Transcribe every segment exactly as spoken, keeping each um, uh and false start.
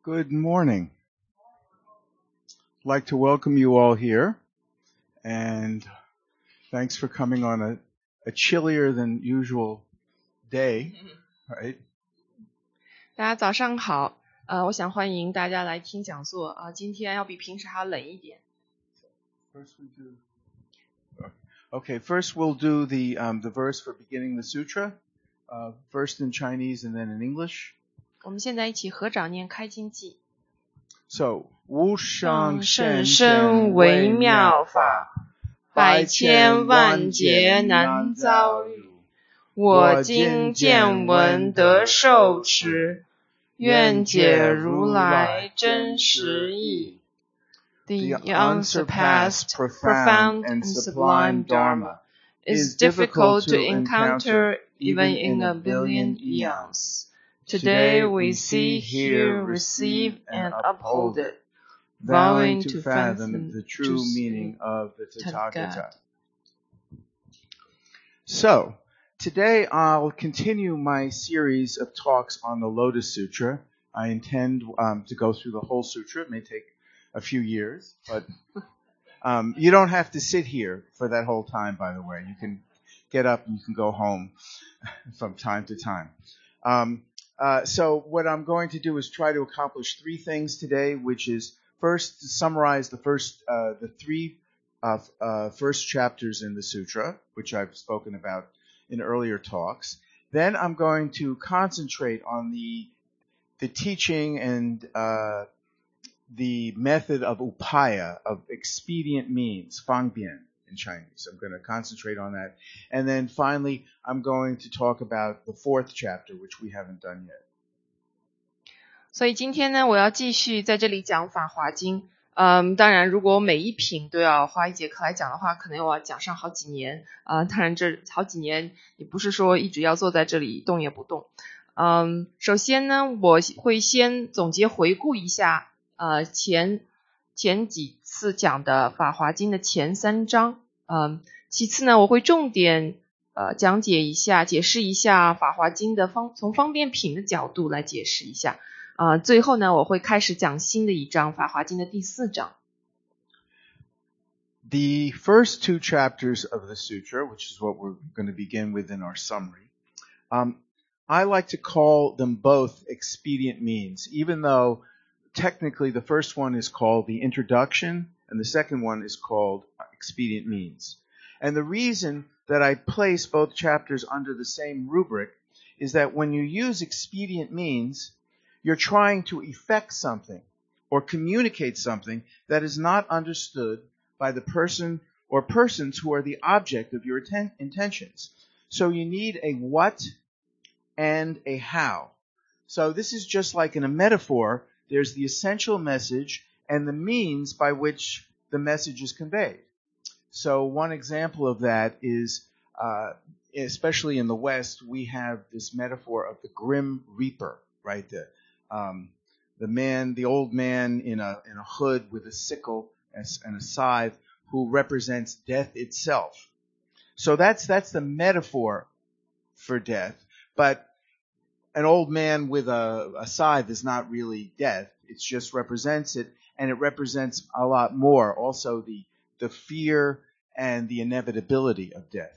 Good morning. I'd like to welcome you all here, and thanks for coming on a, a chillier than usual day, right? 大家早上好，呃，我想欢迎大家来听讲座啊、呃，今天要比平时还要冷一点。 First we do. Okay, first we'll do the um, the verse for beginning the sutra, uh, first in Chinese and then in English. 我们现在一起合掌念开经偈。 So, 无上甚深微妙法，百千万劫难遭遇。我今见闻得受持，愿解如来真实义。The unsurpassed, profound, and sublime Dharma is difficult to encounter even in a billion eons. Today we see, hear, receive, and uphold it, vowing to fathom the true meaning of the Tathagata. So, today I'll continue my series of talks on the Lotus Sutra. I intend um, to go through the whole sutra. It may take a few years, but um, you don't have to sit here for that whole time, by the way. You can get up and you can go home from time to time. Um, uh, so what I'm going to do is try to accomplish three things today, which is first to summarize the first, uh, the three uh, uh, first chapters in the sutra, which I've spoken about in earlier talks. Then I'm going to concentrate on the the teaching and uh, the method of upaya, of expedient means, fangbian in Chinese. I'm going to concentrate on that. And then finally, I'm going to talk about the fourth chapter, which we haven't done yet. 所以今天呢，我要继续在这里讲法华经。嗯，当然，如果每一品都要花一节课来讲的话，可能我要讲上好几年。啊、呃，当然这好几年也不是说一直要坐在这里动也不动。嗯，首先呢，我会先总结回顾一下，呃，前前几次讲的法华经的前三章。嗯，其次呢，我会重点呃讲解一下，解释一下法华经的方从方便品的角度来解释一下。啊、呃，最后呢，我会开始讲新的一章，法华经的第四章。 The first two chapters of the sutra, which is what we're going to begin with in our summary, um, I like to call them both expedient means, even though technically the first one is called the introduction and the second one is called expedient means. And the reason that I place both chapters under the same rubric is that when you use expedient means, you're trying to effect something or communicate something that is not understood by the person or persons who are the object of your atten- intentions. So you need a what and a how. So this is just like in a metaphor. There's the essential message and the means by which the message is conveyed. So one example of that is, uh, especially in the West, we have this metaphor of the grim reaper, right? The, um, the man, the old man in a in a hood with a sickle and a scythe who represents death itself. So that's that's the metaphor for death. But an old man with a, a scythe is not really death. It just represents it, and it represents a lot more. Also, the the fear and the inevitability of death.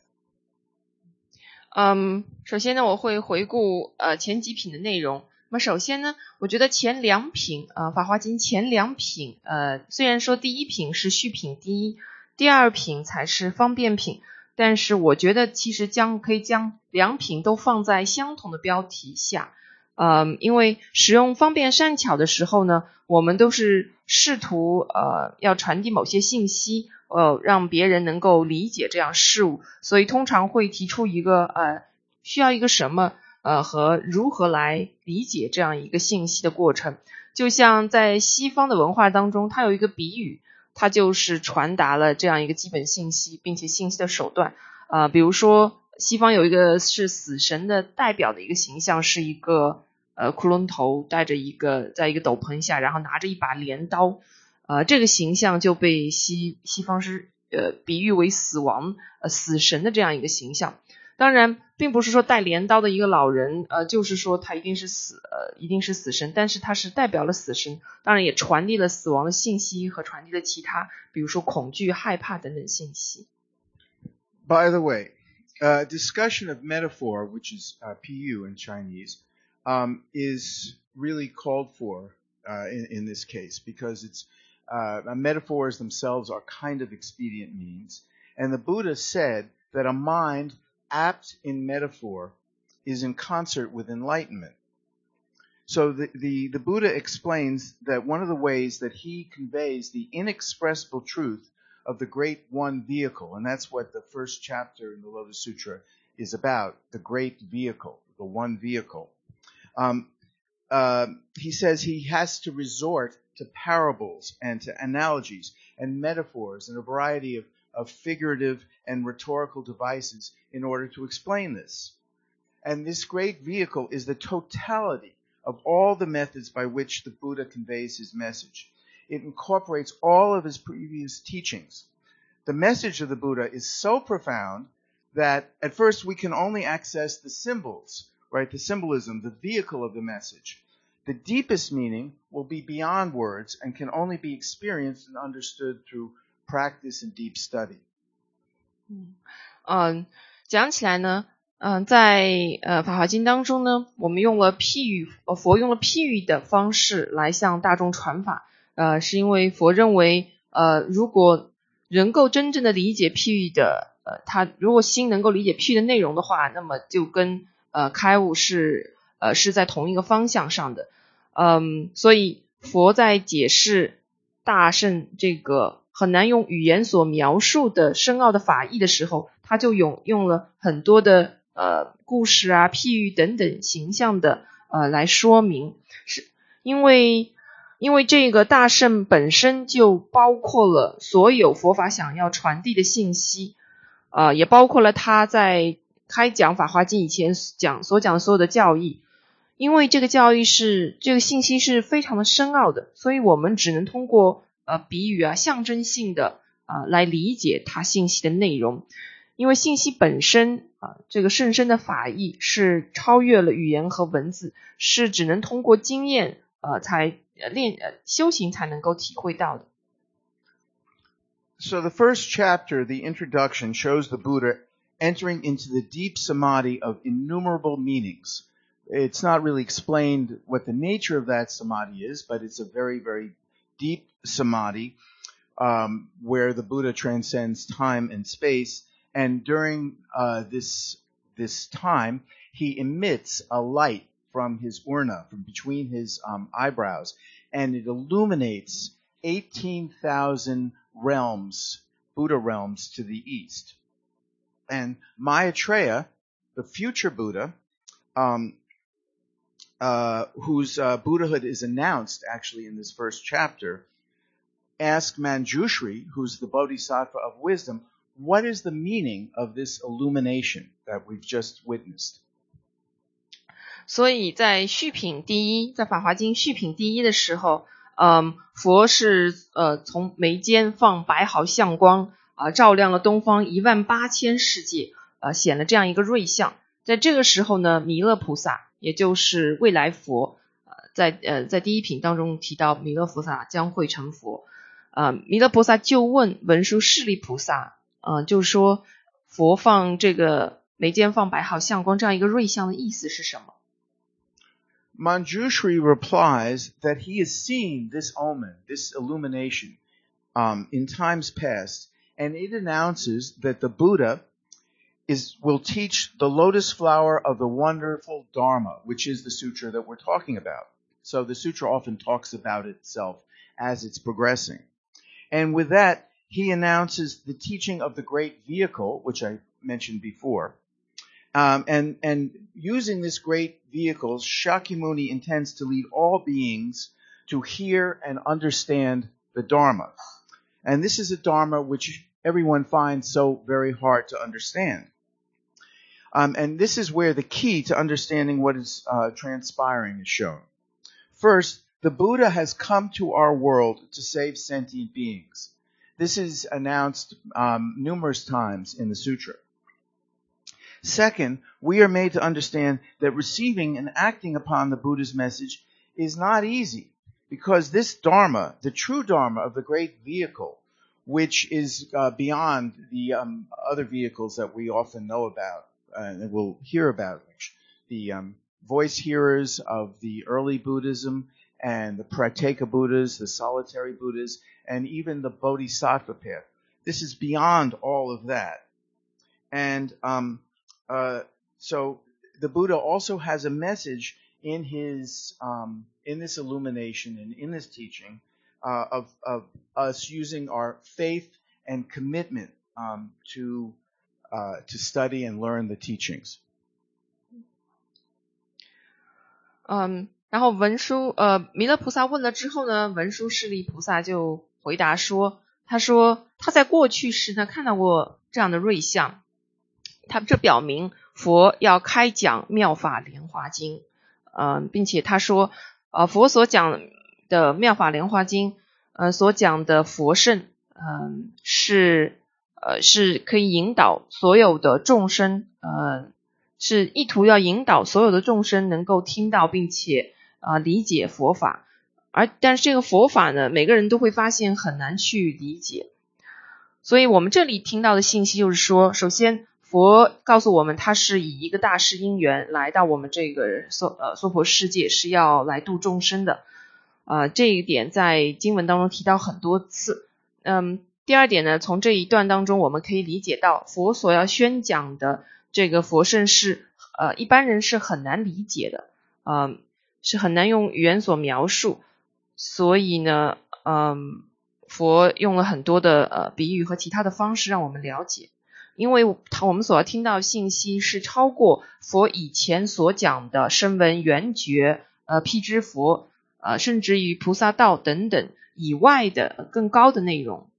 嗯，首先呢，我会回顾呃前几品的内容。那么首先呢，我觉得前两品啊，呃《法华经》前两品，呃，虽然说第一品是序品第一，第二品才是方便品。但是我觉得其实将可以将两品都放在相同的标题下，呃，因为使用方便善巧的时候呢，我们都是试图呃要传递某些信息，呃，让别人能够理解这样事物，所以通常会提出一个呃需要一个什么呃和如何来理解这样一个信息的过程。就像在西方的文化当中，它有一个比喻。它就是传达了这样一个基本信息，并且信息的手段，呃，比如说西方有一个是死神的代表的一个形象，是一个呃骷髅头，戴着一个在一个斗篷下，然后拿着一把镰刀，呃，这个形象就被西西方是呃比喻为死亡呃死神的这样一个形象。 当然并不是说带镰刀的一个老人呃，就是说他一定是死呃，一定是死神，但是他是代表了死神，当然也传递了死亡的信息和传递了其他比如说恐惧害怕等等信息。 By the way, uh, discussion of metaphor, which is uh, P U in Chinese, um, is really called for uh, in, in this case because it's uh, metaphors themselves are kind of expedient means. And the Buddha said that a mind apt in metaphor is in concert with enlightenment. So the, the, the Buddha explains that one of the ways that he conveys the inexpressible truth of the great one vehicle, and that's what the first chapter in the Lotus Sutra is about, the great vehicle, the one vehicle. Um, uh, he says he has to resort to parables and to analogies and metaphors and a variety of, of figurative and rhetorical devices in order to explain this. And this great vehicle is the totality of all the methods by which the Buddha conveys his message. It incorporates all of his previous teachings. The message of the Buddha is so profound that at first we can only access the symbols, right? The symbolism, the vehicle of the message. The deepest meaning will be beyond words and can only be experienced and understood through practice and deep study. 嗯，呃，讲起来呢，嗯、呃，在呃《法华经》当中呢，我们用了譬喻，呃，佛用了譬喻的方式来向大众传法，呃，是因为佛认为，呃，如果能够真正的理解譬喻的，呃，他如果心能够理解譬喻的内容的话，那么就跟呃开悟是呃是在同一个方向上的，嗯，所以佛在解释大乘这个很难用语言所描述的深奥的法义的时候，他就用用了很多的呃故事啊、譬喻等等形象的呃来说明，是因为因为这个大乘本身就包括了所有佛法想要传递的信息，呃，也包括了他在开讲法华经以前讲所讲的所有的教义。因为这个教义是这个信息是非常的深奥的，所以我们只能通过呃比喻啊、象征性的啊、呃、来理解它信息的内容。因为信息本身啊、呃，这个甚深的法义是超越了语言和文字，是只能通过经验呃才练呃修行才能够体会到的。 So the first chapter, the introduction, shows the Buddha entering into the deep samadhi of innumerable meanings. It's not really explained what the nature of that samadhi is, but it's a very, very deep samadhi um, where the Buddha transcends time and space. And during uh, this this time, he emits a light from his urna, from between his um, eyebrows, and it illuminates eighteen thousand realms, Buddha realms to the east. And Maitreya, the future Buddha, um, Uh, whose uh, Buddhahood is announced actually in this first chapter, asked Manjushri, who's the Bodhisattva of wisdom, what is the meaning of this illumination that we've just witnessed? 所以在序品第一，在法华经序品第一的时候，嗯，佛是呃从眉间放白毫相光啊、呃，照亮了东方一万八千世界，呃，显了这样一个瑞相。在这个时候呢，弥勒菩萨。也就是未来佛，呃，在呃在第一品当中提到弥勒菩萨将会成佛，呃，弥勒菩萨就问文殊师利菩萨，呃，就是说佛放这个眉间放白毫相光这样一个瑞相的意思是什么？ Manjushri replies that he has seen this omen, this illumination, um, in times past, and it announces that the Buddha is will teach the lotus flower of the wonderful Dharma, which is the sutra that we're talking about. So the sutra often talks about itself as it's progressing. And with that, he announces the teaching of the great vehicle, which I mentioned before. Um, and, and using this great vehicle, Shakyamuni intends to lead all beings to hear and understand the Dharma. And this is a Dharma which everyone finds so very hard to understand. Um, and this is where the key to understanding what is uh, transpiring is shown. First, the Buddha has come to our world to save sentient beings. This is announced um, numerous times in the sutra. Second, we are made to understand that receiving and acting upon the Buddha's message is not easy, because this Dharma, the true Dharma of the great vehicle, which is uh, beyond the um, other vehicles that we often know about uh, and we'll hear about, which the um, voice hearers of the early Buddhism and the Prateka Buddhas, the solitary Buddhas, and even the Bodhisattva path. This is beyond all of that. And um, uh, so the Buddha also has a message in his um, in this illumination and in this teaching uh, of, of us using our faith and commitment um, to uh, to study and learn the teachings. 嗯，然后文殊呃弥勒菩萨问了之后呢，文殊师利菩萨就回答说，他说他在过去时呢看到过这样的瑞相，他这表明佛要开讲妙法莲华经，呃，并且他说，呃，佛所讲的妙法莲华经，呃，所讲的佛圣，嗯、呃，是呃是可以引导所有的众生，呃。是意图要引导所有的众生能够听到并且啊、呃、理解佛法，而但是这个佛法呢，每个人都会发现很难去理解，所以我们这里听到的信息就是说，首先佛告诉我们，他是以一个大事因缘来到我们这个娑呃娑婆世界，是要来度众生的，呃这一点在经文当中提到很多次。嗯，第二点呢，从这一段当中我们可以理解到，佛所要宣讲的这个佛圣是呃一般人是很难理解的，呃是很难用语言所描述，所以呢嗯佛用了很多的呃比喻和其他的方式让我们了解，因为我们所要听到的信息是超过佛以前所讲的声闻缘觉呃辟支佛呃甚至于菩萨道等等以外的更高的内容。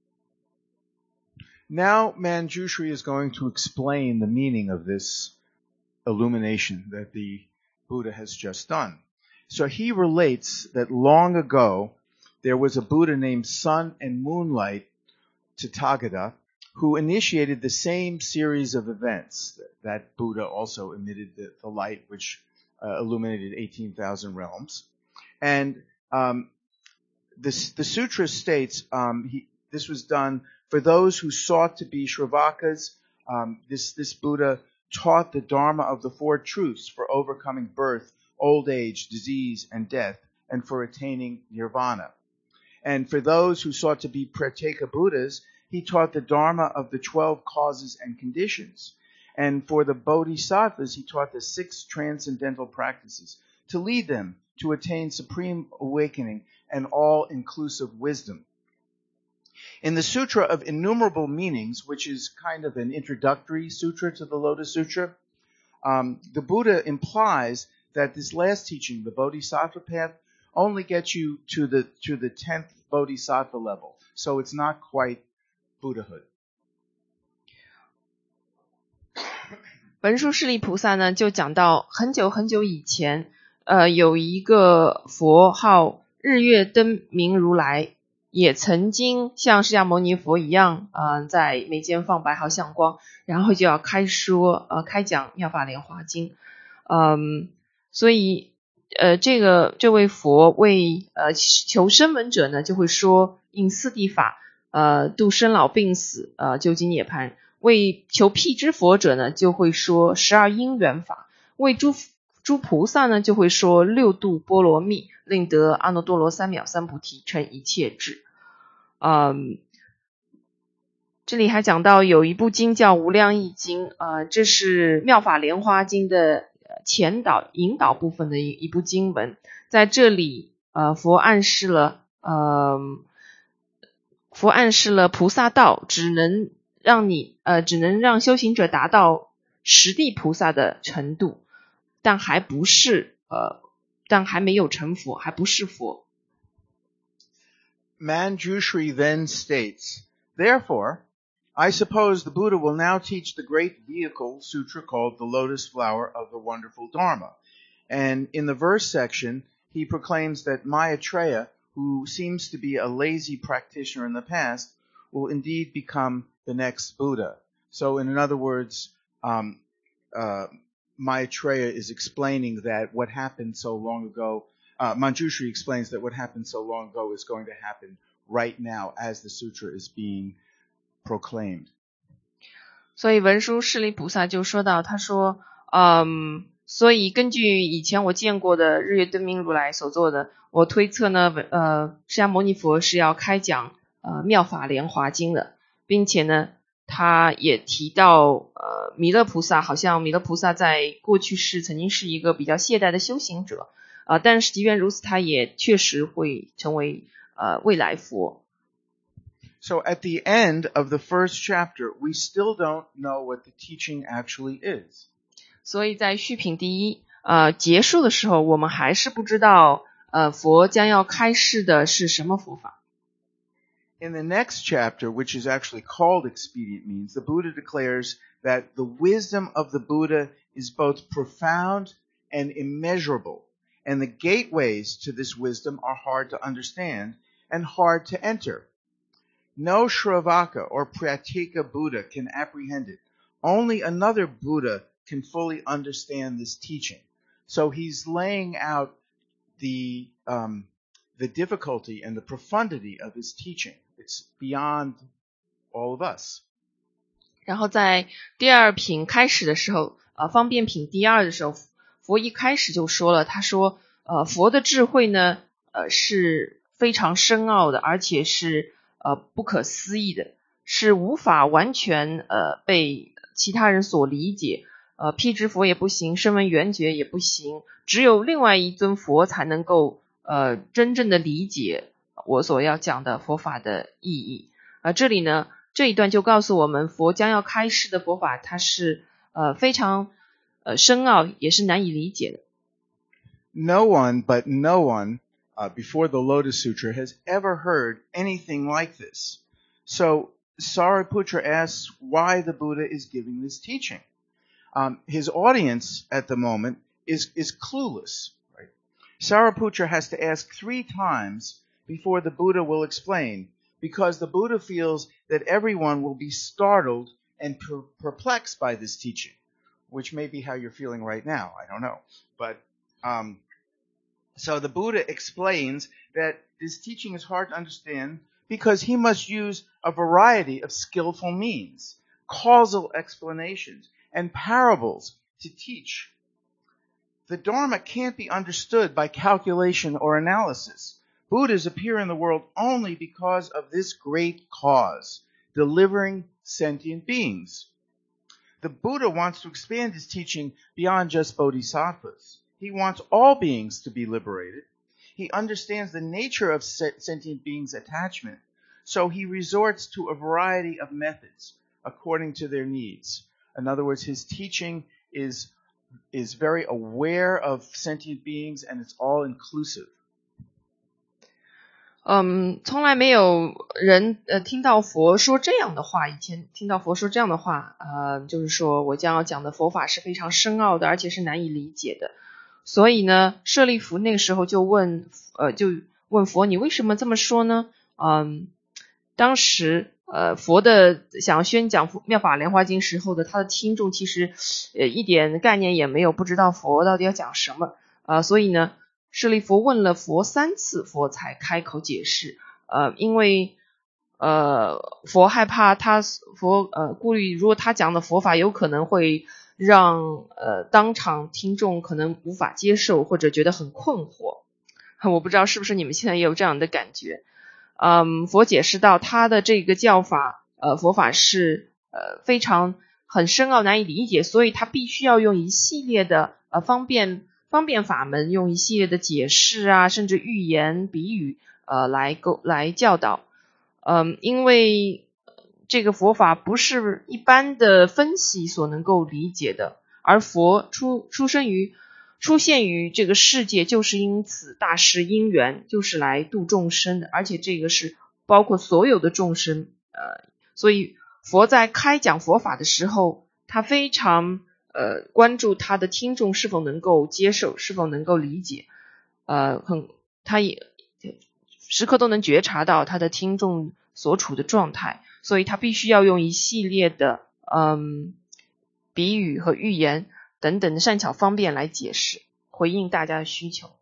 Now Manjushri is going to explain the meaning of this illumination that the Buddha has just done. So he relates that long ago there was a Buddha named Sun and Moonlight Tathagata who initiated the same series of events. That Buddha also emitted the, the light which uh, illuminated eighteen thousand realms. And um, this, the sutra states um, he, this was done for those who sought to be Shravakas. Um, this, this Buddha taught the Dharma of the Four Truths for overcoming birth, old age, disease, and death, and for attaining nirvana. And for those who sought to be Prateka Buddhas, he taught the Dharma of the twelve causes and conditions. And for the Bodhisattvas, he taught the six transcendental practices to lead them to attain supreme awakening and all-inclusive wisdom. In the Sutra of Innumerable Meanings, which is kind of an introductory sutra to the Lotus Sutra, um, the Buddha implies that this last teaching, the Bodhisattva path, only gets you to the to the tenth Bodhisattva level. So it's not quite Buddhahood. 文殊师利菩萨呢，就讲到很久很久以前，呃，有一个佛号日月灯明如来。也曾经像释迦牟尼佛一样，呃，在眉间放白毫相光，然后就要开说，呃，开讲妙法莲华经，嗯，所以，呃，这个这位佛为呃求声闻者呢，就会说应四谛法，呃，度生老病死，呃，究竟涅槃；为求辟支佛者呢，就会说十二因缘法；为诸诸菩萨呢，就会说六度波罗蜜，令得阿耨多罗三藐三菩提，成一切智。嗯，这里还讲到有一部经叫无量义经，呃，这是妙法莲华经的前导引导部分的一一部经文。在这里，呃，佛暗示了，呃，佛暗示了菩萨道只能让你，呃，只能让修行者达到十地菩萨的程度。但还不是呃，但还没有成佛，还不是佛。 Manjushri then states, therefore, I suppose the Buddha will now teach the great vehicle sutra called the Lotus Flower of the Wonderful Dharma. And in the verse section, he proclaims that Maitreya, who seems to be a lazy practitioner in the past, will indeed become the next Buddha. So in other words, um, uh, Maitreya is explaining that what happened so long ago, uh, Manjushri explains that what happened so long ago is going to happen right now as the sutra is being proclaimed. 所以文殊师利菩萨就说到，他说，嗯，所以根据以前我见过的日月敦明如来所做的，我推测呢，呃，释迦牟尼佛是要开讲呃妙法莲华经的，并且呢，他也提到，呃，弥勒菩萨好像弥勒菩萨在过去世曾经是一个比较懈怠的修行者，啊、呃，但是即便如此，他也确实会成为呃未来佛。 So at the end of the first chapter, we still don't know what the teaching actually is. 所以在序品第一呃结束的时候，我们还是不知道呃佛将要开示的是什么佛法。 In the next chapter, which is actually called Expedient Means, the Buddha declares that the wisdom of the Buddha is both profound and immeasurable, and the gateways to this wisdom are hard to understand and hard to enter. No Shravaka or Pratyeka Buddha can apprehend it. Only another Buddha can fully understand this teaching. So he's laying out the um, the difficulty and the profundity of his teaching. It's beyond all of us. 然后在第二品开始的时候，呃，方便品第二的时候，佛一开始就说了，他说，呃，佛的智慧呢，呃，是非常深奥的，而且是呃不可思议的，是无法完全呃被其他人所理解。呃，辟支佛也不行，声闻缘觉也不行，只有另外一尊佛才能够呃真正的理解我所要讲的佛法的意义。呃，这里呢，这一段就告诉我们，佛将要开示的佛法，它是呃非常呃深奥，也是难以理解的。 No one but no one uh, before the Lotus Sutra has ever heard anything like this. So Sariputra asks why the Buddha is giving this teaching. Um, his audience at the moment is, is clueless. Right? Sariputra has to ask three times before the Buddha will explain, because the Buddha feels that everyone will be startled and per- perplexed by this teaching, which may be how you're feeling right now. I don't know. But um, so the Buddha explains that this teaching is hard to understand because he must use a variety of skillful means, causal explanations, and parables to teach. The Dharma can't be understood by calculation or analysis. Buddhas appear in the world only because of this great cause, delivering sentient beings. The Buddha wants to expand his teaching beyond just bodhisattvas. He wants all beings to be liberated. He understands the nature of sentient beings' attachment, so he resorts to a variety of methods according to their needs. In other words, his teaching is, is very aware of sentient beings, and it's all inclusive. 嗯，从来没有人呃听到佛说这样的话。以前听到佛说这样的话，呃，就是说我将要讲的佛法是非常深奥的，而且是难以理解的。所以呢，舍利弗那个时候就问，呃，就问佛，你为什么这么说呢？嗯，当时呃佛的想要宣讲妙法莲华经时候的他的听众其实呃一点概念也没有，不知道佛到底要讲什么。呃，所以呢，舍利弗问了佛三次，佛才开口解释。呃，因为呃佛害怕他佛呃顾虑，如果他讲的佛法有可能会让呃当场听众可能无法接受，或者觉得很困惑。我不知道是不是你们现在也有这样的感觉。嗯，佛解释到他的这个教法呃佛法是呃非常很深奥难以理解，所以他必须要用一系列的呃方便方便法门，用一系列的解释啊，甚至寓言比喻呃来够来教导。嗯，因为这个佛法不是一般的分析所能够理解的，而佛出出生于出现于这个世界，就是因此大施因缘，就是来度众生的，而且这个是包括所有的众生。呃，所以佛在开讲佛法的时候，他非常呃关注他的听众是否能够接受，是否能够理解。呃，很他也时刻都能觉察到他的听众所处的状态，所以他必须要用一系列的嗯比喻和寓言等等的善巧方便来解释，回应大家的需求。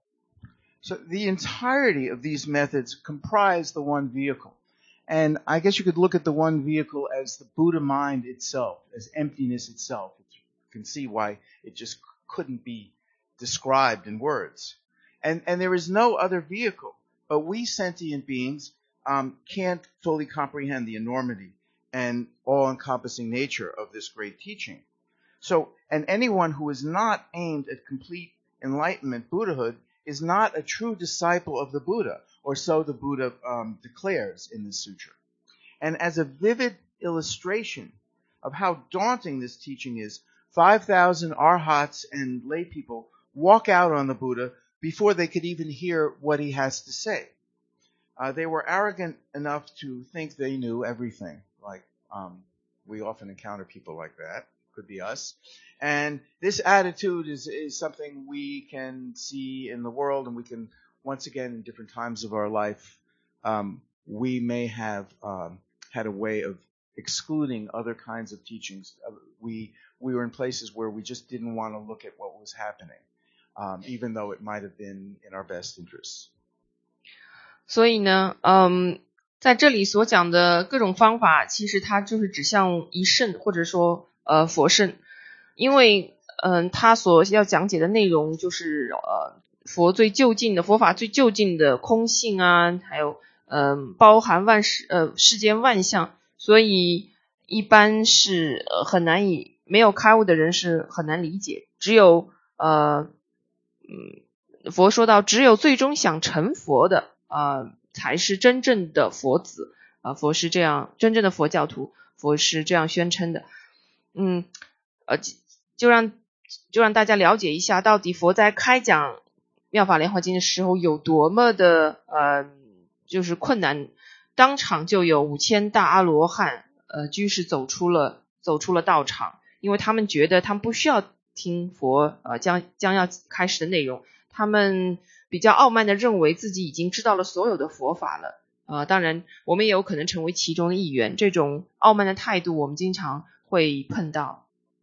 So the entirety of these methods comprise the one vehicle. And I guess you could look at the one vehicle as the Buddha mind itself, as emptiness itself. You can see why it just couldn't be described in words. And, and there is no other vehicle. But we sentient beings um, can't fully comprehend the enormity and all-encompassing nature of this great teaching. So, and anyone who is not aimed at complete enlightenment, Buddhahood, is not a true disciple of the Buddha, or so the Buddha um, declares in this sutra. And as a vivid illustration of how daunting this teaching is, five thousand arhats and lay people walk out on the Buddha before they could even hear what he has to say. Uh, they were arrogant enough to think they knew everything. Like um, we often encounter people like that. Could be us. And this attitude is, is something we can see in the world, and we can, once again, in different times of our life, um, we may have um, had a way of excluding other kinds of teachings. Uh, we we were in places where we just didn't want to look at what was happening, um, even though it might have been in our best interests. 所以呢，嗯，在这里所讲的各种方法，其实它就是指向一圣，或者说呃佛圣，因为嗯，他所要讲解的内容就是呃佛最究竟的佛法最究竟的空性啊，还有嗯、呃、包含万事呃世间万象，所以一般是呃很难以没有开悟的人是很难理解，只有呃嗯佛说到只有最终想成佛的啊、呃、才是真正的佛子啊、呃、佛是这样真正的佛教徒，佛是这样宣称的。嗯呃就让就让大家了解一下到底佛在开讲妙法莲华经的时候有多么的呃就是困难，当场就有五千大阿罗汉呃居士走出了走出了道场，因为他们觉得他们不需要听佛呃将将要开始的内容，他们比较傲慢的认为自己已经知道了所有的佛法了。呃当然我们也有可能成为其中的一员，这种傲慢的态度我们经常会碰到。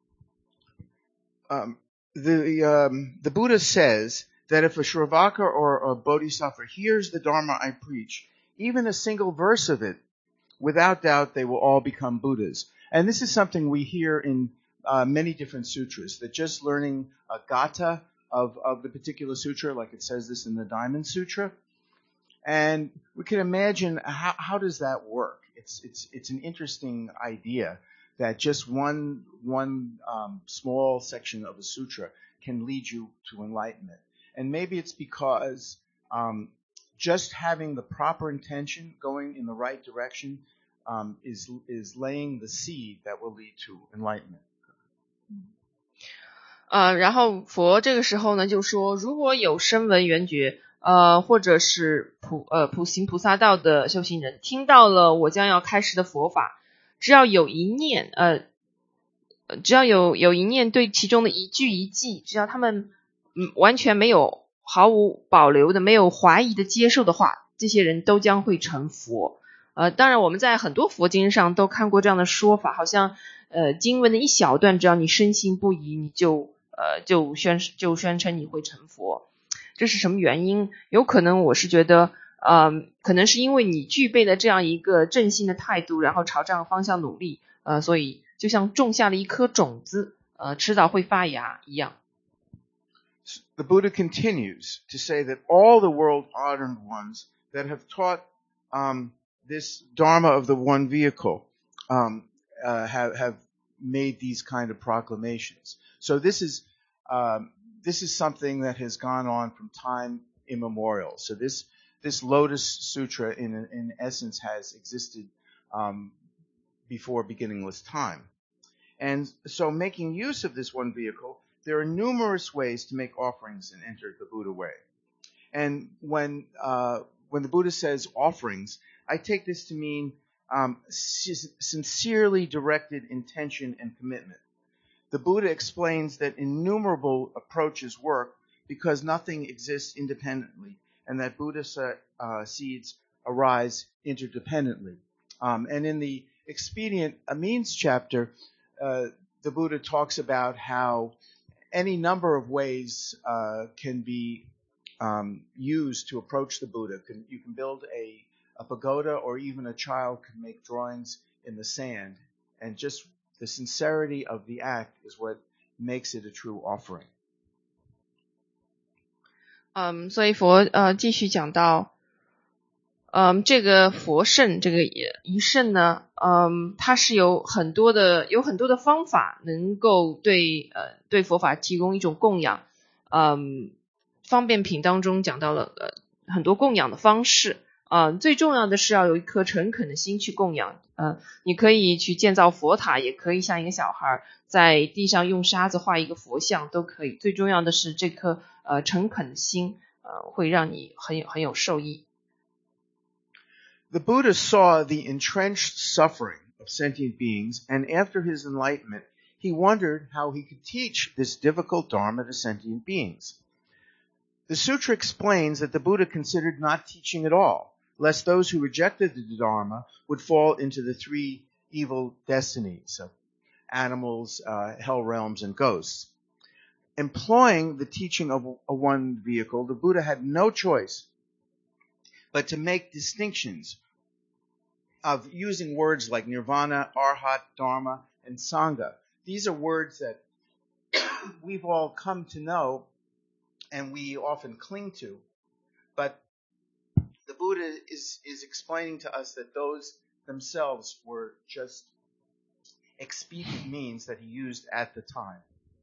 Um, the um, the Buddha says that if a Shravaka or a Bodhisattva hears the Dharma I preach, even a single verse of it, without doubt they will all become Buddhas. And this is something we hear in uh, many different sutras, that just learning a gatha of, of the particular sutra, like it says this in the Diamond Sutra, and we can imagine how, how does that work? It's it's it's an interesting idea that just one one um, small section of a sutra can lead you to enlightenment. And maybe it's because um, just having the proper intention, going in the right direction, um, is is laying the seed that will lead to enlightenment. 呃，然后佛这个时候呢就说，如果有声闻缘觉呃，或者是普呃普行菩萨道的修行人，听到了我将要开示的佛法，只要有一念呃只要有有一念对其中的一句一记，只要他们嗯完全没有毫无保留的没有怀疑的接受的话，这些人都将会成佛。呃当然我们在很多佛经上都看过这样的说法，好像呃经文的一小段，只要你深信不疑，你就呃就宣就宣称你会成佛。这是什么原因？有可能我是觉得呃可能是因为你具备了这样一个正信的态度，然后朝这样的方向努力，呃所以就像种下了一颗种子，呃迟早会发芽一样。 The Buddha continues to say that all the world-honored ones that have taught um, this Dharma of the one vehicle um, uh, have, have made these kind of proclamations. So this is um, this is something that has gone on from time immemorial. So this this Lotus Sutra, in in essence, has existed um, before beginningless time. And so, making use of this one vehicle, there are numerous ways to make offerings and enter the Buddha way. And when uh, when the Buddha says offerings, I take this to mean um, sincerely directed intention and commitment. The Buddha explains that innumerable approaches work because nothing exists independently, and that Buddha uh, seeds arise interdependently. Um, and in the Expedient Means chapter, uh, the Buddha talks about how any number of ways uh, can be um, used to approach the Buddha. Can, you can build a, a pagoda, or even a child can make drawings in the sand. And just the sincerity of the act is what makes it a true offering. 嗯，所以佛呃继续讲到，嗯，这个佛圣这个仪圣呢，嗯，它是有很多的有很多的方法能够对呃对佛法提供一种供养。嗯，方便品当中讲到了呃很多供养的方式。啊、呃，最重要的是要有一颗诚恳的心去供养。呃，你可以去建造佛塔，也可以像一个小孩在地上用沙子画一个佛像，都可以。最重要的是这颗呃诚恳的心，呃，会让你很有很有受益。 The Buddha saw the entrenched suffering of sentient beings, and after his enlightenment, he wondered how he could teach this difficult dharma to sentient beings. The sutra explains that the Buddha considered not teaching at all, lest those who rejected the Dharma would fall into the three evil destinies of animals, uh, hell realms, and ghosts. Employing the teaching of a one vehicle, the Buddha had no choice but to make distinctions of using words like nirvana, arhat, dharma, and sangha. These are words that we've all come to know and we often cling to, but the Buddha is, is explaining to us that those themselves were just expedient means that he used at the time.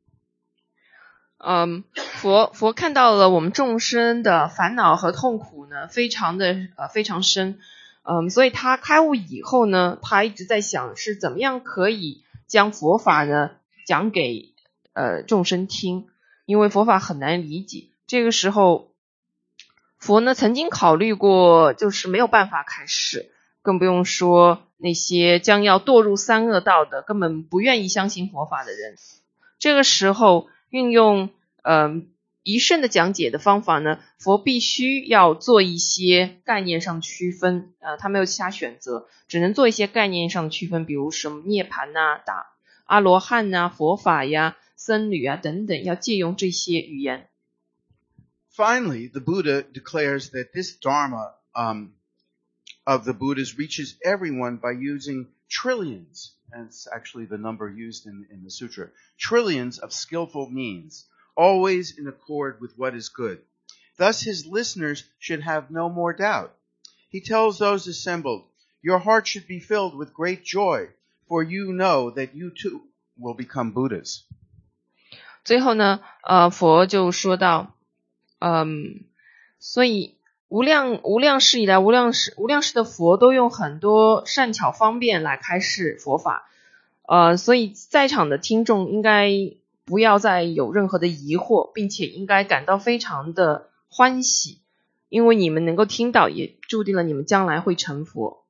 嗯，佛佛看到了我们众生的烦恼和痛苦呢，非常的呃非常深。嗯，所以他开悟以后呢，他一直在想是怎么样可以将佛法呢讲给呃众生听，因为佛法很难理解。这个时候佛呢曾经考虑过，就是没有办法开示，更不用说那些将要堕入三恶道的，根本不愿意相信佛法的人。这个时候运用呃仪圣的讲解的方法呢，佛必须要做一些概念上区分，呃，他没有其他选择，只能做一些概念上区分，比如什么涅槃啊、大阿罗汉啊、佛法呀、僧侣啊等等，要借用这些语言。 Finally, the Buddha declares that this Dharma um, of the Buddhas reaches everyone by using trillions, and it's actually the number used in, in the sutra, trillions of skillful means, always in accord with what is good. Thus his listeners should have no more doubt. He tells those assembled, your heart should be filled with great joy, for you know that you too will become Buddhas. 最后呢，呃，佛就说到，嗯，所以无量无量世以来，无量世无量世的佛都用很多善巧方便来开示佛法，呃，所以在场的听众应该不要再有任何的疑惑，并且应该感到非常的欢喜，因为你们能够听到，也注定了你们将来会成佛。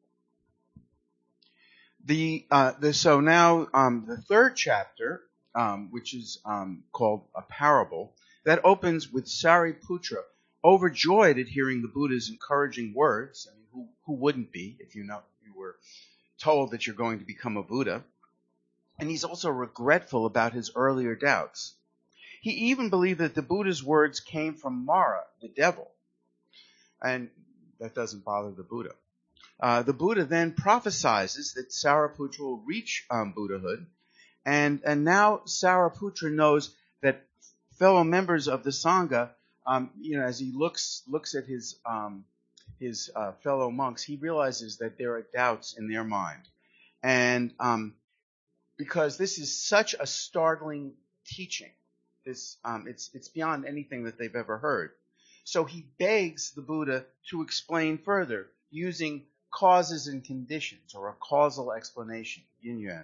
The uh, the so now um, the third chapter, um, which is um, called a parable, that opens with Sariputra, overjoyed at hearing the Buddha's encouraging words. I mean, who who wouldn't be if you know you were told that you're going to become a Buddha? And he's also regretful about his earlier doubts. He even believed that the Buddha's words came from Mara, the devil, and that doesn't bother the Buddha. Uh, the Buddha then prophesizes that Sariputra will reach um, Buddhahood, and and now Sariputra knows that fellow members of the Sangha, um, you know, as he looks looks at his um, his uh, fellow monks, he realizes that there are doubts in their mind, and um, because this is such a startling teaching, this um, it's it's beyond anything that they've ever heard. So he begs the Buddha to explain further using causes and conditions, or a causal explanation, yin yuan.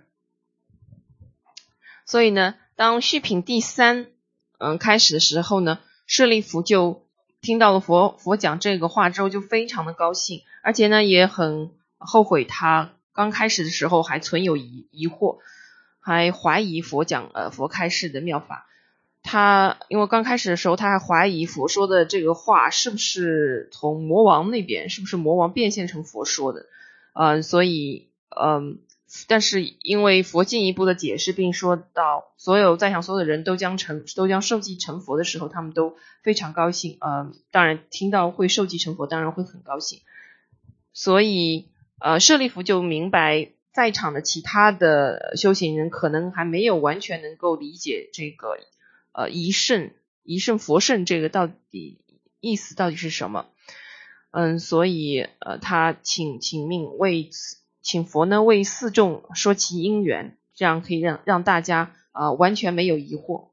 所以呢，当续品第三嗯开始的时候呢，舍利弗就听到了佛佛讲这个话之后，就非常的高兴，而且呢也很后悔他刚开始的时候还存有疑疑惑，还怀疑佛讲呃佛开示的妙法。他因为刚开始的时候他还怀疑佛说的这个话是不是从魔王那边，是不是魔王变现成佛说的，嗯、呃，所以嗯、呃， 但是因为佛进一步的解释，并说到所有在场所有的人都将成都将受记成佛的时候，他们都非常高兴。呃，当然听到会受记成佛，当然会很高兴。所以呃，舍利弗就明白在场的其他的修行人可能还没有完全能够理解这个呃一圣一圣佛圣这个到底意思到底是什么。嗯，所以呃，他请请命为请佛呢为四众说其因缘，这样可以让让大家啊、呃、完全没有疑惑。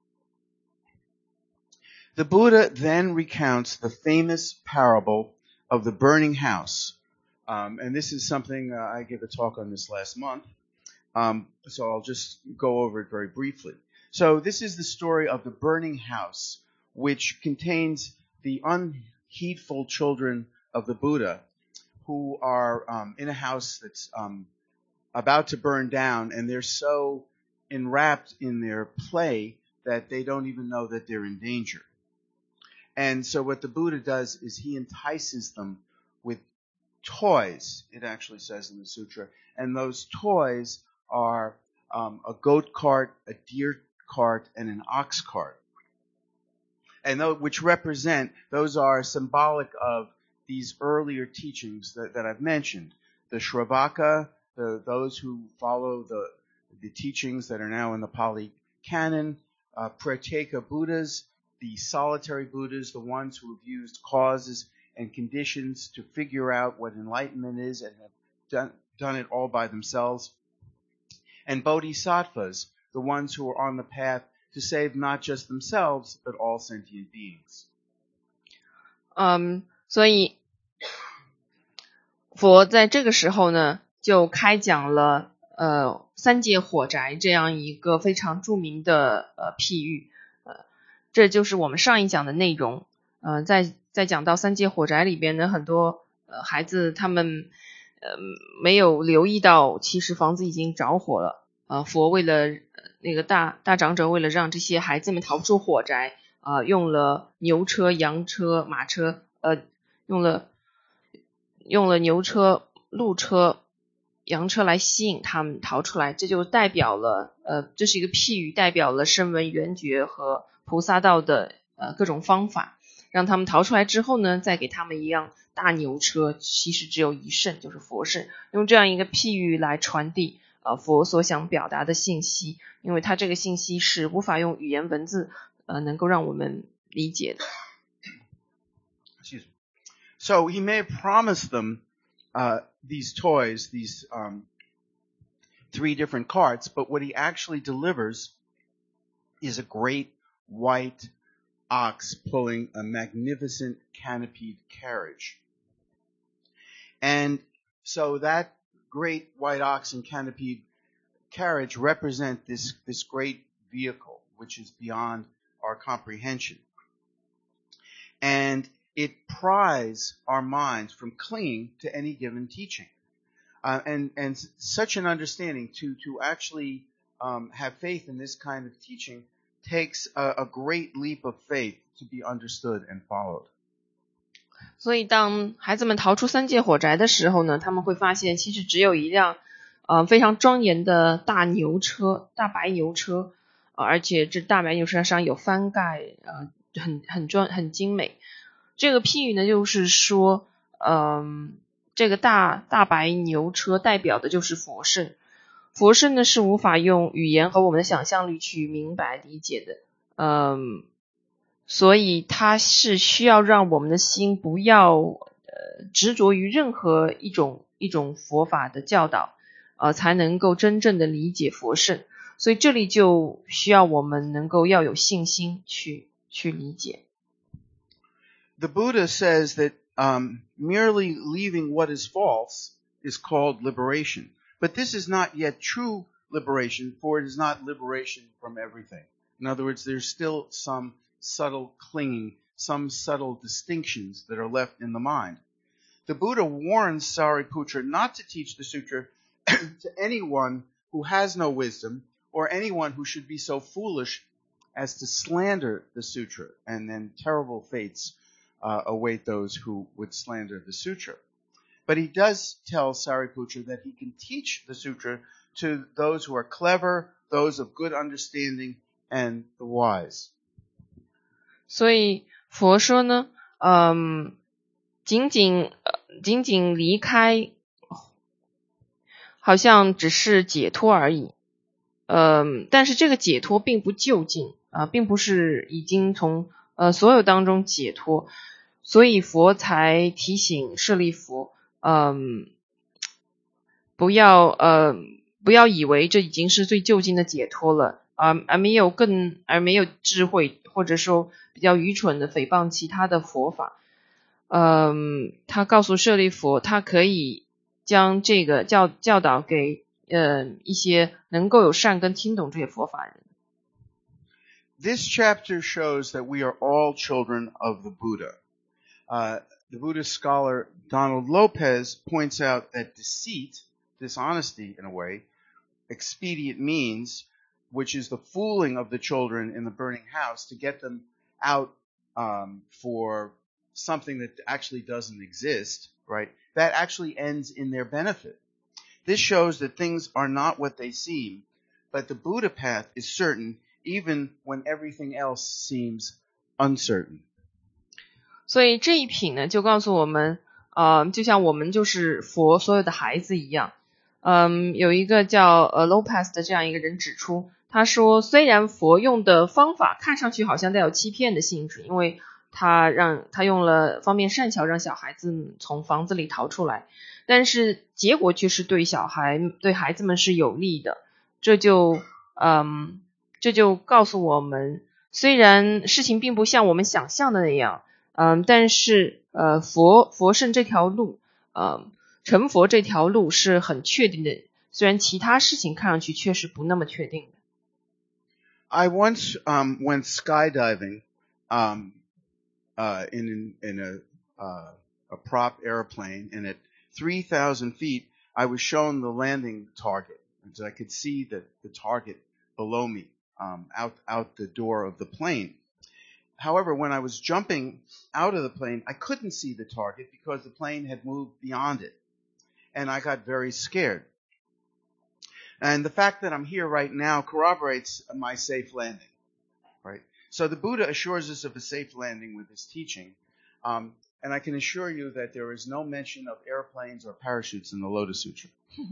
The Buddha then recounts the famous parable of the burning house. Um, and this is something uh, I gave a talk on this last month. Um, so I'll just go over it very briefly. So this is the story of the burning house, which contains the unheedful children of the Buddha who are um, in a house that's um, about to burn down, and they're so enwrapped in their play that they don't even know that they're in danger. And so what the Buddha does is he entices them with toys, it actually says in the sutra, and those toys are um, a goat cart, a deer cart, and an ox cart. And those, which represent, those are symbolic of these earlier teachings that, that I've mentioned. The Shravaka, the, those who follow the, the teachings that are now in the Pali Canon, uh, Pratyeka Buddhas, the solitary Buddhas, the ones who have used causes and conditions to figure out what enlightenment is and have done, done it all by themselves. And Bodhisattvas, the ones who are on the path to save not just themselves, but all sentient beings. 嗯，所以佛在这个时候呢，就开讲了呃三界火宅这样一个非常著名的呃譬喻。呃，这就是我们上一讲的内容。呃，在在讲到三界火宅里边呢，很多呃孩子他们呃没有留意到，其实房子已经着火了。呃，佛为了那个大大长者为了让这些孩子们逃出火宅，啊、呃，用了牛车、羊车、马车，呃，用了用了牛车、鹿车、羊车来吸引他们逃出来。这就代表了，呃，这是一个譬喻，代表了声闻缘觉和菩萨道的呃各种方法，让他们逃出来之后呢，再给他们一辆大牛车，其实只有一圣，就是佛圣，用这样一个譬喻来传递。呃，佛所想表达的信息，因为它这个信息是无法用语言文字呃能够让我们理解的。 Excuse me. So he may have promised them uh, these toys, these um, three different carts, but what he actually delivers is a great white ox pulling a magnificent canopied carriage. And so that great white ox and canopied carriage represent this, this great vehicle, which is beyond our comprehension. And it pries our minds from clinging to any given teaching. Uh, and, and such an understanding to, to actually um, have faith in this kind of teaching takes a, a great leap of faith to be understood and followed. 所以当孩子们逃出三界火宅的时候呢，他们会发现其实只有一辆呃非常庄严的大牛车，大白牛车，呃、而且这大白牛车上有翻盖，呃很很庄很精美。这个譬喻呢就是说嗯、呃、这个大大白牛车代表的就是佛圣。佛圣呢是无法用语言和我们的想象力去明白理解的。嗯、呃所以它是需要让我们的心不要呃执着于任何一种一种佛法的教导，呃才能够真正的理解佛圣。所以这里就需要我们能够要有信心去去理解。 The Buddha says that um, merely leaving what is false is called liberation. But this is not yet true liberation, for it is not liberation from everything. In other words, there's still some subtle clinging, some subtle distinctions that are left in the mind. The Buddha warns Sariputra not to teach the sutra to anyone who has no wisdom or anyone who should be so foolish as to slander the sutra, and then terrible fates uh, await those who would slander the sutra. but he does tell Sariputra that he can teach the sutra to those who are clever, those of good understanding, and the wise. 所以佛说呢，嗯，仅仅仅仅离开，好像只是解脱而已。嗯，但是这个解脱并不究竟啊、呃，并不是已经从呃所有当中解脱，所以佛才提醒舍利弗，嗯，不要呃不要以为这已经是最究竟的解脱了，而、呃、而没有更而没有智慧，或者说比较愚蠢的诽谤其他的佛法。嗯，他告诉舍利弗，他可以将这个教教导给呃一些能够有善根听懂这些佛法人。 This chapter shows that we are all children of the Buddha. Uh, the Buddhist scholar Donald Lopez points out that deceit, dishonesty in a way, expedient means, which is the fooling of the children in the burning house to get them out um, for something that actually doesn't exist, right? That actually ends in their benefit. This shows that things are not what they seem, but the Buddha path is certain even when everything else seems uncertain. 所以这一品呢，就告诉我们，呃，就像我们就是佛所有的孩子一样。嗯，有一个叫呃 Lopez 的这样一个人指出，他说，虽然佛用的方法看上去好像带有欺骗的性质，因为他让他用了方便善巧让小孩子从房子里逃出来，但是结果却是对小孩对孩子们是有利的。这就嗯，这就告诉我们，虽然事情并不像我们想象的那样。嗯，但是呃，佛佛圣这条路，呃，成佛这条路是很确定的，虽然其他事情看上去确实不那么确定的。 I once um, went skydiving um, uh, in in a uh, a prop airplane, and at three thousand feet, I was shown the landing target, and so I could see the the target below me um, out out the door of the plane. However, when I was jumping out of the plane, I couldn't see the target because the plane had moved beyond it. And I got very scared. And the fact that I'm here right now corroborates my safe landing. Right? So the Buddha assures us of a safe landing with his teaching. Um, and I can assure you that there is no mention of airplanes or parachutes in the Lotus Sutra.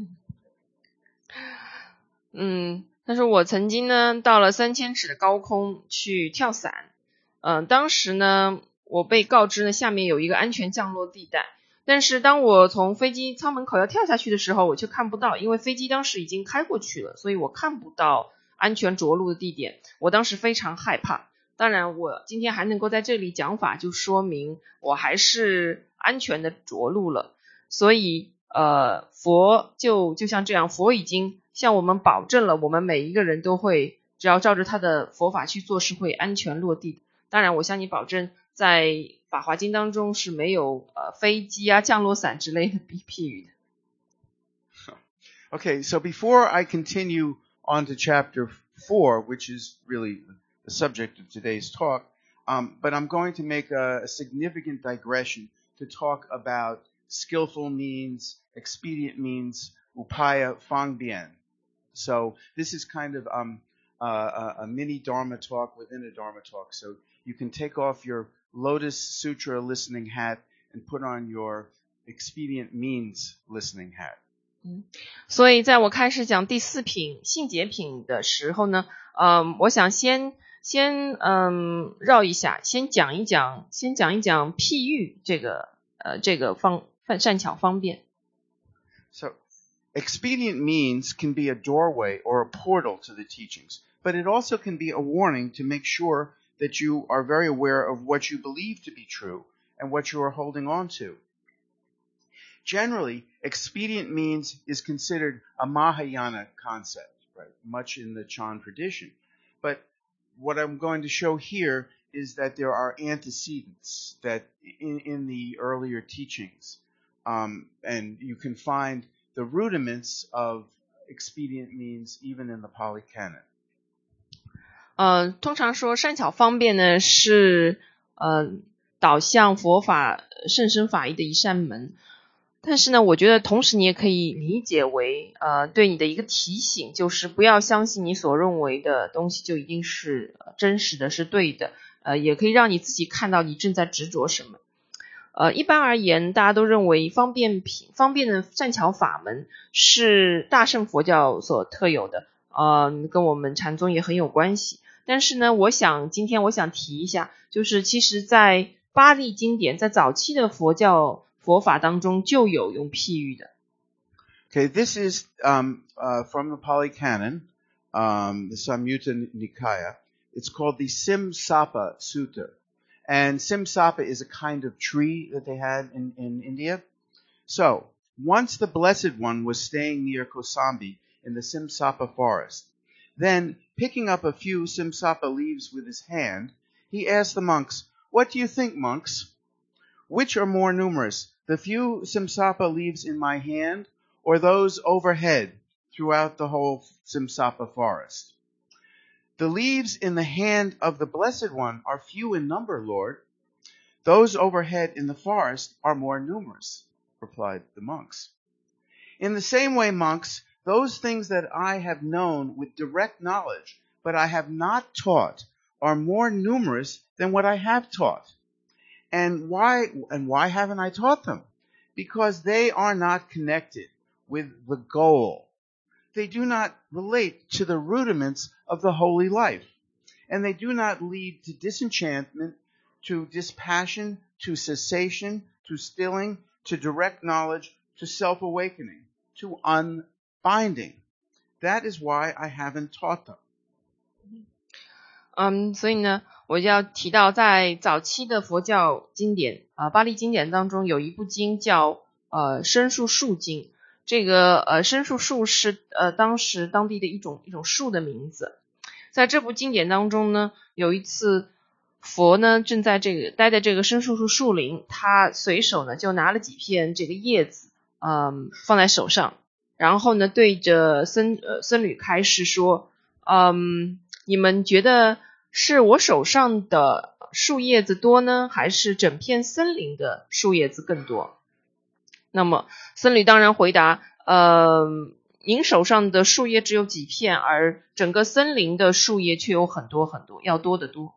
嗯，但是我曾经呢，到了三千尺的高空去跳伞。嗯、呃，当时呢，我被告知呢，下面有一个安全降落地带，但是当我从飞机舱门口要跳下去的时候，我却看不到，因为飞机当时已经开过去了，所以我看不到安全着陆的地点。我当时非常害怕。当然，我今天还能够在这里讲法，就说明我还是安全的着陆了。所以，呃，佛就就像这样，佛已经向我们保证了，我们每一个人都会，只要照着他的佛法去做，是会安全落地的。当然我向你保证，在法华经当中是没有呃飞机啊降落伞之类的譬喻的。 Okay, so before I continue on to chapter four, which is really the subject of today's talk, um, but I'm going to make a, a significant digression to talk about skillful means, expedient means, upaya fangbian. So this is kind of um, uh, a, a mini Dharma talk within a Dharma talk. So you can take off your Lotus Sutra listening hat and put on your expedient means listening hat. 嗯，所以在我开始讲第四品性解品的时候呢，嗯，我想先先嗯绕一下，先讲一讲，先讲一讲譬喻这个呃这个方善巧方便。 So expedient means can be a doorway or a portal to the teachings, but it also can be a warning to make sure that you are very aware of what you believe to be true and what you are holding on to. Generally, expedient means is considered a Mahayana concept, right? Much in the Chan tradition. But what I'm going to show here is that there are antecedents that in, in the earlier teachings, um, and you can find the rudiments of expedient means even in the Pali Canon. 呃，通常说善巧方便呢是呃导向佛法甚深法义的一扇门， 但是呢，我觉得同时你也可以理解为呃对你的一个提醒，就是不要相信你所认为的东西就一定是真实的，是对的，呃也可以让你自己看到你正在执着什么。呃一般而言，大家都认为方便品方便的善巧法门是大乘佛教所特有的，呃跟我们禅宗也很有关系。但是呢，我想今天我想提一下，就是其实在巴利经典，在早期的佛教佛法当中就有用譬喻的。 Okay, this is um, uh, from the Pali Canon, um, the Samyutta Nikaya. It's called the Simsapa Sutta. And Simsapa is a kind of tree that they had in, in India. So, once the Blessed One was staying near Kosambi in the Simsapa forest. Then, picking up a few Simsapa leaves with his hand, he asked the monks, "What do you think, monks? Which are more numerous, the few Simsapa leaves in my hand, or those overhead throughout the whole Simsapa forest?" "The leaves in the hand of the Blessed One are few in number, Lord. Those overhead in the forest are more numerous," replied the monks. "In the same way, monks, those things that I have known with direct knowledge, but I have not taught, are more numerous than what I have taught. And why, and why haven't I taught them? Because they are not connected with the goal. They do not relate to the rudiments of the holy life. And they do not lead to disenchantment, to dispassion, to cessation, to stilling, to direct knowledge, to self-awakening, to unbinding. That is why I haven't taught them." 嗯，所以呢，我就要提到在早期的佛教经典啊、呃，巴利经典当中有一部经叫呃生树树经。这个呃生树树是呃当时当地的一种一种树的名字。在这部经典当中呢，有一次佛呢正在这个待在这个生树树树林，他随手呢就拿了几片这个叶子，嗯，放在手上，然后呢对着僧呃僧侣开示说，嗯，你们觉得是我手上的树叶子多呢，还是整片森林的树叶子更多？那么僧侣当然回答，呃，您手上的树叶只有几片，而整个森林的树叶却有很多很多，要多得多。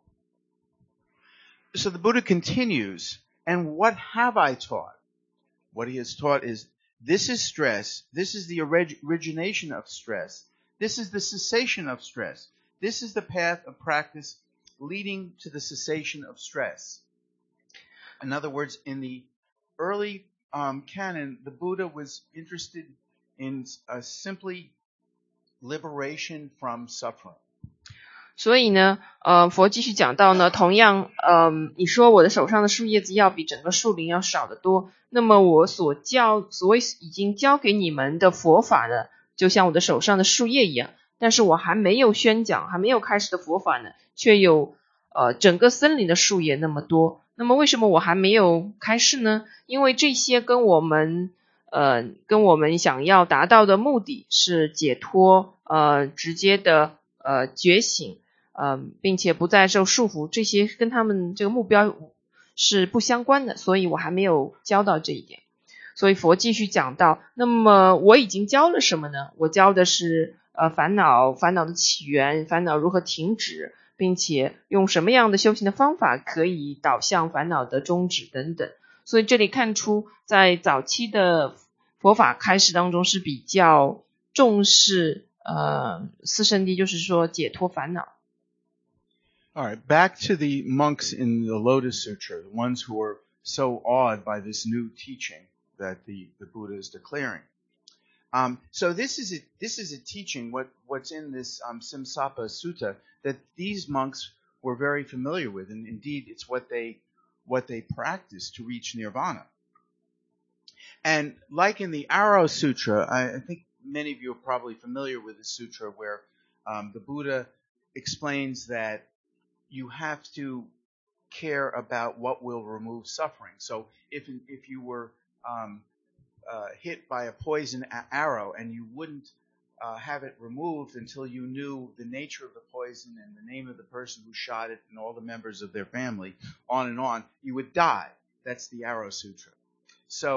So the Buddha continues, "And what have I taught?" What he has taught is, this is stress, this is the origination of stress, this is the cessation of stress, this is the path of practice leading to the cessation of stress. In other words, in the early um, canon, the Buddha was interested in uh, simply liberation from suffering. 所以呢，呃，佛继续讲到呢，同样，呃，你说我的手上的树叶子要比整个树林要少得多，那么我所教，所谓已经教给你们的佛法呢，就像我的手上的树叶一样，但是我还没有宣讲，还没有开始的佛法呢，却有呃整个森林的树叶那么多。那么为什么我还没有开示呢？因为这些跟我们呃跟我们想要达到的目的是解脱，呃直接的呃觉醒。嗯，并且不再受束缚，这些跟他们这个目标是不相关的，所以我还没有教到这一点。所以佛继续讲到，那么我已经教了什么呢？我教的是呃烦恼，烦恼的起源，烦恼如何停止，并且用什么样的修行的方法可以导向烦恼的终止等等。所以这里看出，在早期的佛法开示当中是比较重视呃四圣谛，就是说解脱烦恼。 All right, back to the monks in the Lotus Sutra, the ones who were so awed by this new teaching that the, the Buddha is declaring. Um, so this is a, this is a teaching, what, what's in this um, Simsapa Sutta, that these monks were very familiar with, and indeed it's what they what they practiced to reach nirvana. And like in the Arrow Sutra, I, I think many of you are probably familiar with the sutra where um, the Buddha explains that you have to care about what will remove suffering. So if if you were um, uh, hit by a poison arrow and you wouldn't uh, have it removed until you knew the nature of the poison and the name of the person who shot it and all the members of their family, on and on, you would die. That's the Arrow Sutra. So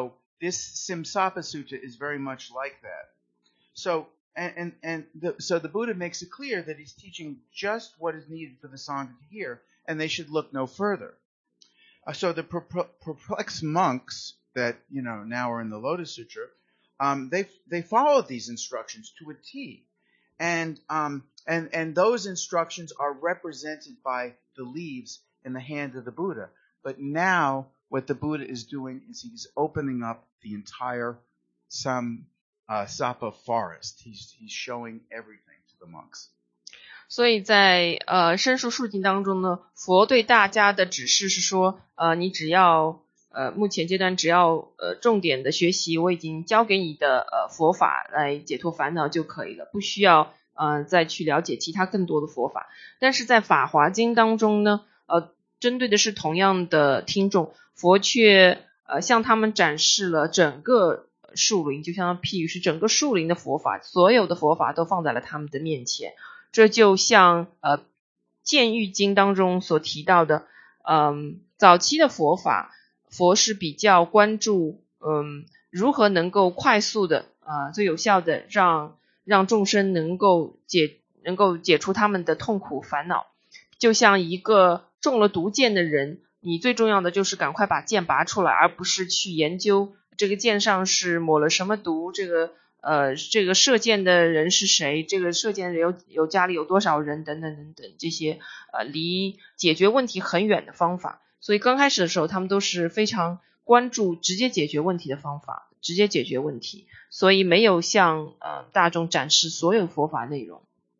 this Simsapa Sutta is very much like that. So, and, and, and the, so the Buddha makes it clear that he's teaching just what is needed for the Sangha to hear, and they should look no further. Uh, so the perplexed monks that, you know, now are in the Lotus Sutra, um, they they followed these instructions to a T. And, um, and, and those instructions are represented by the leaves in the hand of the Buddha. But now what the Buddha is doing is he's opening up the entire Sam, uh, Sapa forest. He's, he's showing everything to the monks. 所以在呃申述述经当中呢，佛对大家的指示是说，呃，你只要呃目前阶段只要呃重点的学习我已经教给你的呃佛法来解脱烦恼就可以了，不需要呃再去了解其他更多的佛法。但是在法华经当中呢，呃针对的是同样的听众，佛却呃向他们展示了整个树林，就像譬喻是整个树林的佛法，所有的佛法都放在了他们的面前。这就像呃剑喻经当中所提到的，嗯，早期的佛法，佛是比较关注嗯如何能够快速的啊、呃、最有效的让让众生能够解能够解除他们的痛苦烦恼。就像一个中了毒箭的人，你最重要的就是赶快把箭拔出来，而不是去研究这个箭上是抹了什么毒，这个呃，这个射箭的人是谁？这个射箭人有有家里有多少人？等等等等，这些呃离解决问题很远的方法。所以刚开始的时候，他们都是非常关注直接解决问题的方法，直接解决问题，所以没有向呃大众展示所有佛法内容。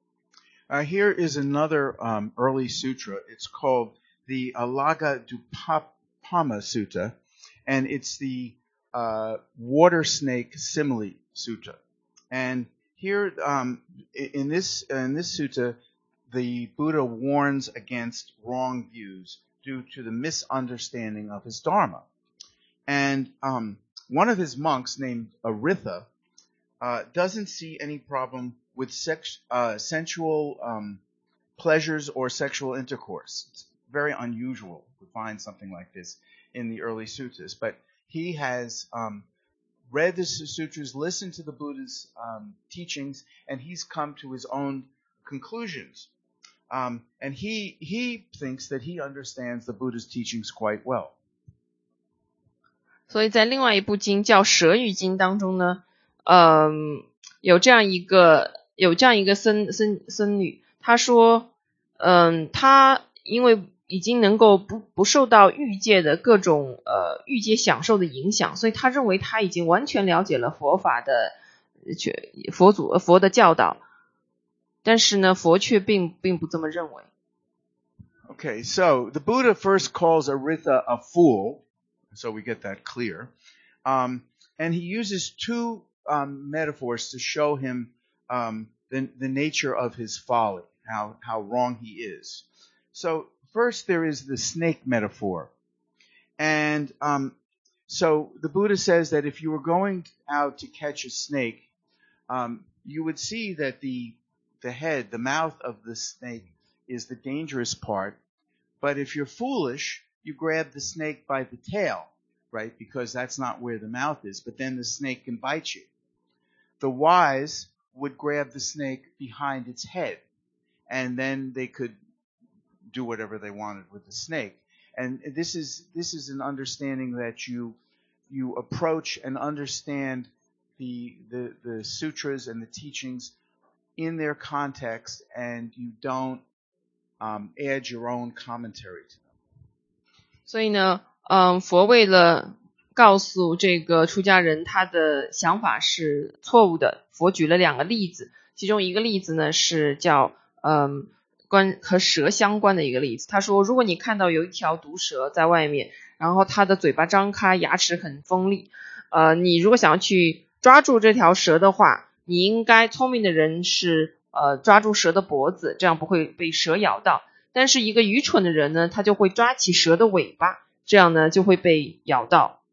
Uh, here is another um, early sutra. It's called the Alagadupama Sutta, and it's the uh, water snake simile Sutta. And here, um, in this in this sutta, the Buddha warns against wrong views due to the misunderstanding of his Dharma. And um, one of his monks, named Aritha, uh, doesn't see any problem with sex, uh, sensual um, pleasures or sexual intercourse. It's very unusual to find something like this in the early suttas. But he has um, read the sutras, listened to the Buddha's um, teachings, and he's come to his own conclusions. Um, and he he thinks that he understands the Buddha's teachings quite well. 所以在另外一部经叫《舍喻经》当中呢，嗯，有这样一个有这样一个僧僧僧侣，他说，嗯，他因为已经能够不不受到欲界的各种呃欲界享受的影响，所以他认为他已经完全了解了佛法的佛祖佛的教导，但是呢，佛却并并不这么认为。 Okay, so the Buddha first calls Aritha a fool, so we get that clear, um, and he uses two um, metaphors to show him um, the, the nature of his folly, how how wrong he is. So first, there is the snake metaphor. And um, so the Buddha says that if you were going out to catch a snake, um, you would see that the the head, the mouth of the snake is the dangerous part. But if you're foolish, you grab the snake by the tail, right? Because that's not where the mouth is. But then the snake can bite you. The wise would grab the snake behind its head, and then they could do whatever they wanted with the snake. And this is this is an understanding that you you approach and understand the the, the sutras and the teachings in their context, and you don't um, add your own commentary to them. 所以呢，嗯，佛为了告诉这个出家人他的想法是错误的，佛举了两个例子，其中一个例子呢是叫嗯。关和蛇相关的一个例子，他说如果你看到有一条毒蛇在外面，然后它的嘴巴张开，牙齿很锋利，呃，你如果想要去抓住这条蛇的话，你应该聪明的人是呃抓住蛇的脖子，这样不会被蛇咬到，但是一个愚蠢的人呢，他就会抓起蛇的尾巴，这样呢就会被咬到。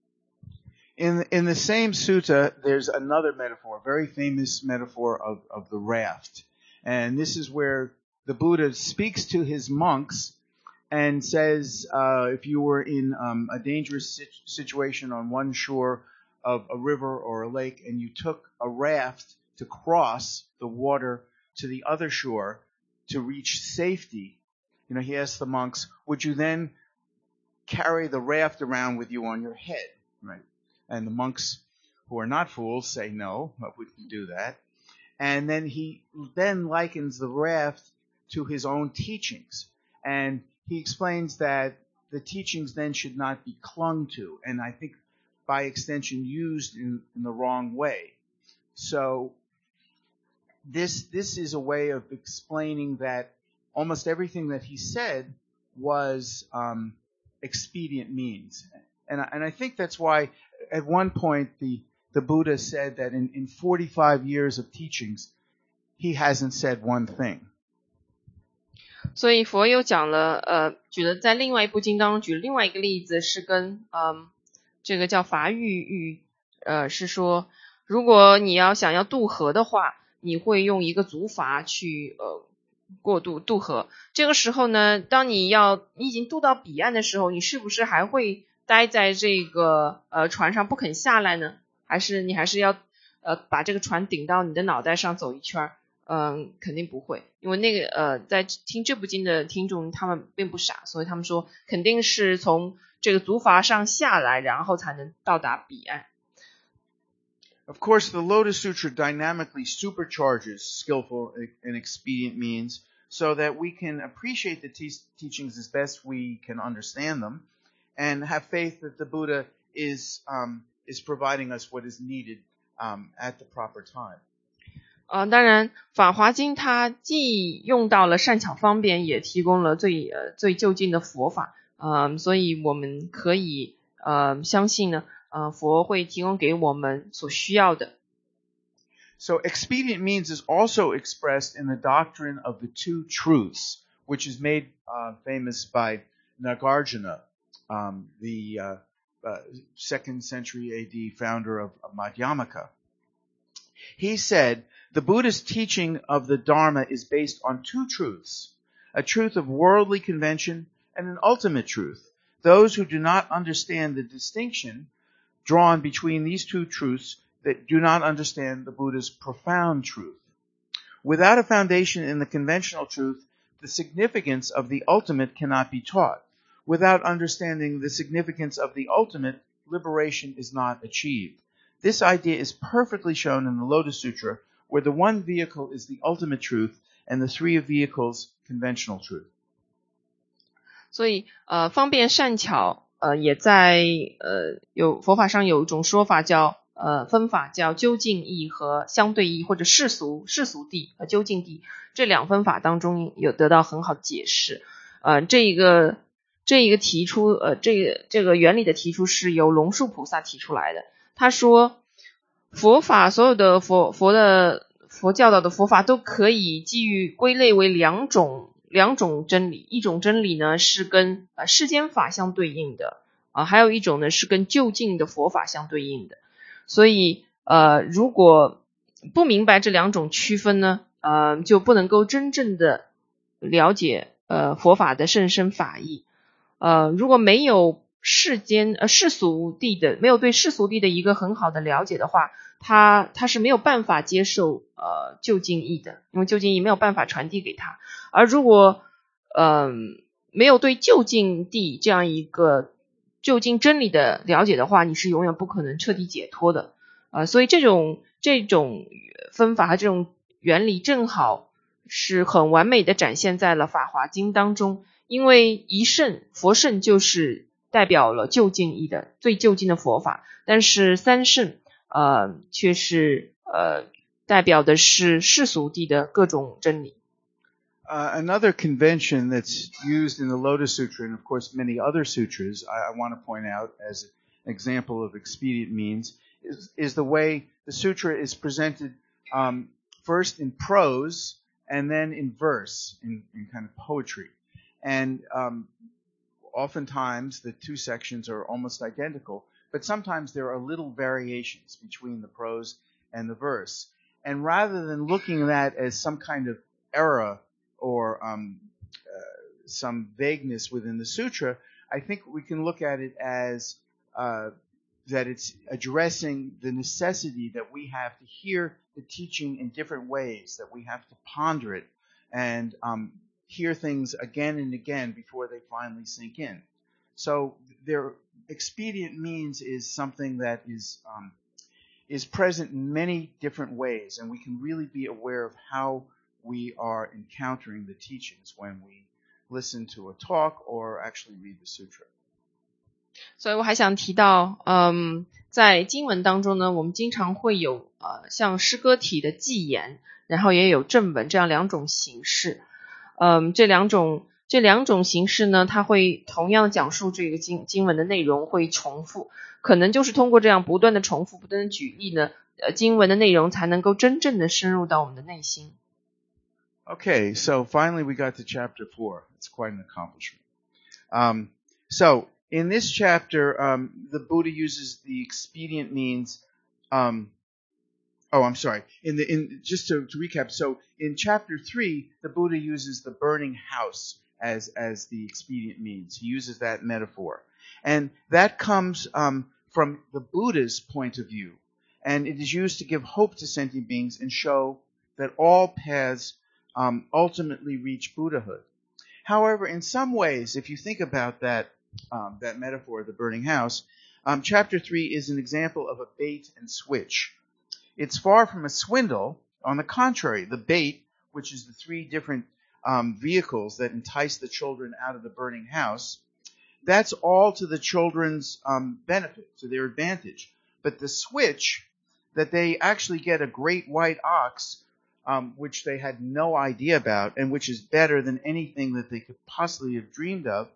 In in the same sutta, there's another metaphor, very famous metaphor of of the raft, and this is where the Buddha speaks to his monks and says, uh, if you were in um, a dangerous sit- situation on one shore of a river or a lake and you took a raft to cross the water to the other shore to reach safety, you know, he asked the monks, would you then carry the raft around with you on your head, right? And the monks, who are not fools, say no, I wouldn't do that. And then he then likens the raft to his own teachings. And he explains that the teachings then should not be clung to, and I think by extension used in, in the wrong way. So this this is a way of explaining that almost everything that he said was um, expedient means. And I, and I think that's why at one point the, the Buddha said that in, in forty-five years of teachings, he hasn't said one thing. 所以佛又讲了，呃，举了在另外一部经当中举了另外一个例子，是跟嗯这个叫法喻喻，呃，是说如果你要想要渡河的话，你会用一个竹筏去呃过渡渡河。这个时候呢，当你要你已经渡到彼岸的时候，你是不是还会待在这个呃船上不肯下来呢？还是你还是要呃把这个船顶到你的脑袋上走一圈？嗯，肯定不会，因为那个呃，在听这部经的听众他们并不傻，所以他们说肯定是从这个竹筏上下来，然后才能到达彼岸。 Of course, the Lotus Sutra dynamically supercharges skillful and expedient means so that we can appreciate the te- teachings as best we can understand them and have faith that the Buddha is um, is providing us what is needed um, at the proper time. 呃，当然，《法华经》它既用到了善巧方便，也提供了最呃最就近的佛法，呃，所以我们可以呃相信呢，呃，佛会提供给我们所需要的。 So expedient means is also expressed in the doctrine of the two truths, which is made uh, famous by Nagarjuna, um, the uh, uh, second century A D founder of, of Madhyamaka. He said, the Buddha's teaching of the Dharma is based on two truths, a truth of worldly convention and an ultimate truth. Those who do not understand the distinction drawn between these two truths that do not understand the Buddha's profound truth. Without a foundation in the conventional truth, the significance of the ultimate cannot be taught. Without understanding the significance of the ultimate, liberation is not achieved. This idea is perfectly shown in the Lotus Sutra, where the one vehicle is the ultimate truth and the three vehicles conventional truth. 所以呃方便善巧呃也在呃有佛法上有一种说法叫呃分法叫究竟义和相对义，或者世俗世俗谛和究竟谛，这两分法当中有得到很好解释。呃这一个这一个提出呃这个这个原理的提出是由龙树菩萨提出来的。他说佛法所有的佛佛的佛教导的佛法都可以基于归类为两种两种真理，一种真理呢是跟呃世间法相对应的啊、呃，还有一种呢是跟究竟的佛法相对应的。所以呃如果不明白这两种区分呢，呃就不能够真正的了解呃佛法的甚深法义。呃如果没有世间呃世俗谛的没有对世俗谛的一个很好的了解的话，他他是没有办法接受呃究竟义的，因为究竟义没有办法传递给他。而如果嗯、呃、没有对究竟谛这样一个究竟真理的了解的话，你是永远不可能彻底解脱的。呃所以这种这种分法和这种原理正好是很完美的展现在了《法华经》当中，因为一圣佛圣就是代表了究竟义的最究竟的佛法，但是三圣呃却是呃代表的是世俗谛的各种真理。 Uh, another convention that's used in the Lotus Sutra, and of course many other sutras, I, I want to point out as an example of expedient means, is, is the way the sutra is presented um, first in prose and then in verse, in, in kind of poetry. And um, oftentimes the two sections are almost identical, but sometimes there are little variations between the prose and the verse. And rather than looking at that as some kind of error or um, uh, some vagueness within the sutra, I think we can look at it as uh, that it's addressing the necessity that we have to hear the teaching in different ways, that we have to ponder it and um, hear things again and again before they finally sink in. So their expedient means is something that is um, is present in many different ways, and we can really be aware of how we are encountering the teachings when we listen to a talk or actually read the sutra. 所以我还想提到，嗯，在经文当中呢，我们经常会有呃像诗歌体的偈言，然后也有正文这样两种形式。嗯，这两种这两种形式呢，它会同样讲述这个经经文的内容会重复，可能就是通过这样不断的重复、不断的举例呢，呃，经文的内容才能够真正的深入到我们的内心。 Okay, so finally we got to chapter four. It's quite an accomplishment. Um, so in this chapter, um, the Buddha uses the expedient means. Um, oh, I'm sorry. In the in just to, to recap, so in chapter three, the Buddha uses the burning house as as the expedient means. He uses that metaphor, and that comes um, from the Buddha's point of view, and it is used to give hope to sentient beings and show that all paths um, ultimately reach Buddhahood. However, in some ways, if you think about that. Um, that metaphor, the burning house, um, chapter three is an example of a bait and switch. It's far from a swindle. On the contrary, the bait, which is the three different um, vehicles that entice the children out of the burning house, that's all to the children's um, benefit, to their advantage. But the switch, that they actually get a great white ox, um, which they had no idea about, and which is better than anything that they could possibly have dreamed of,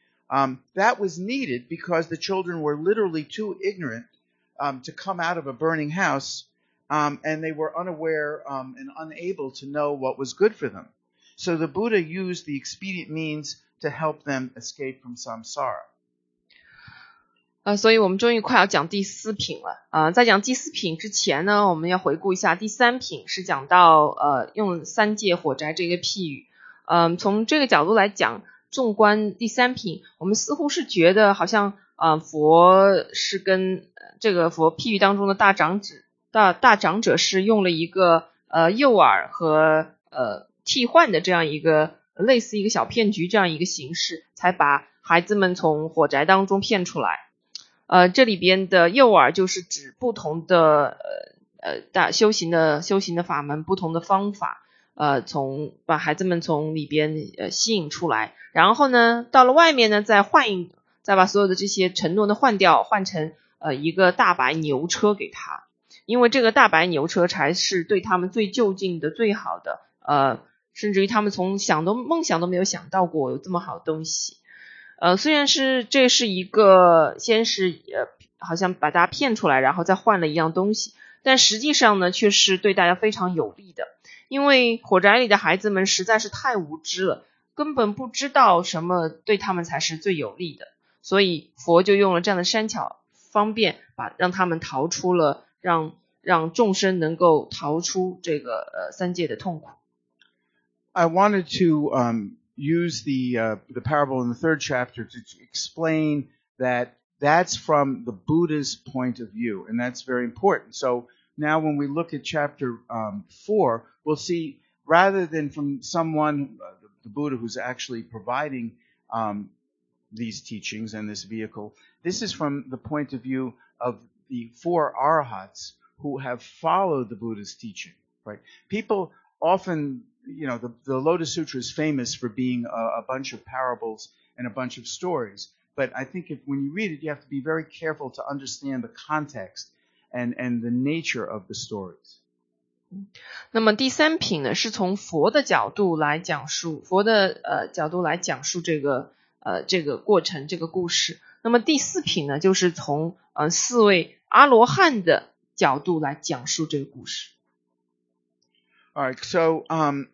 Um, that was needed because the children were literally too ignorant um, to come out of a burning house, um, and they were unaware um, and unable to know what was good for them. So the Buddha used the expedient means to help them escape from samsara. 呃，所以我们终于快要讲第四品了。呃，在讲第四品之前呢，我们要回顾一下第三品，是讲到呃用三界火宅这个譬喻。嗯、呃，从这个角度来讲。纵观第三品，我们似乎是觉得好像呃佛是跟这个佛譬喻当中的大长者大大长者是用了一个呃诱饵和呃替换的这样一个类似一个小骗局这样一个形式，才把孩子们从火宅当中骗出来。呃，这里边的诱饵就是指不同的呃呃大修行的修行的法门，不同的方法。呃，从把孩子们从里边呃吸引出来，然后呢，到了外面呢，再换一，再把所有的这些承诺呢换掉，换成呃一个大白牛车给他，因为这个大白牛车才是对他们最就近的、最好的，呃，甚至于他们从想都梦想都没有想到过有这么好的东西。呃，虽然是这是一个先是呃好像把大家骗出来，然后再换了一样东西，但实际上呢，却是对大家非常有利的。因为火宅里的孩子们实在是太无知了，根本不知道什么对他们才是最有利的，所以佛就用了这样的善巧方便，把让他们逃出了，让让众生能够逃出这个呃三界的痛苦。 I wanted to um, use the uh, the parable in the third chapter to explain that that's from the Buddha's point of view, and that's very important. So now when we look at chapter um, four, we'll see rather than from someone, uh, the, the Buddha who's actually providing um, these teachings and this vehicle, this is from the point of view of the four arahats who have followed the Buddha's teaching, right? People often, you know, the, the Lotus Sutra is famous for being a, a bunch of parables and a bunch of stories. But I think if when you read it, you have to be very careful to understand the context and, and the nature of the stories. 那么第三品呢，是从佛的角度来讲述，佛的呃角度来讲述这个呃这个过程，这个故事。那么第四品呢，就是从呃四位阿罗汉的角度来讲述这个故事。 All right, so um,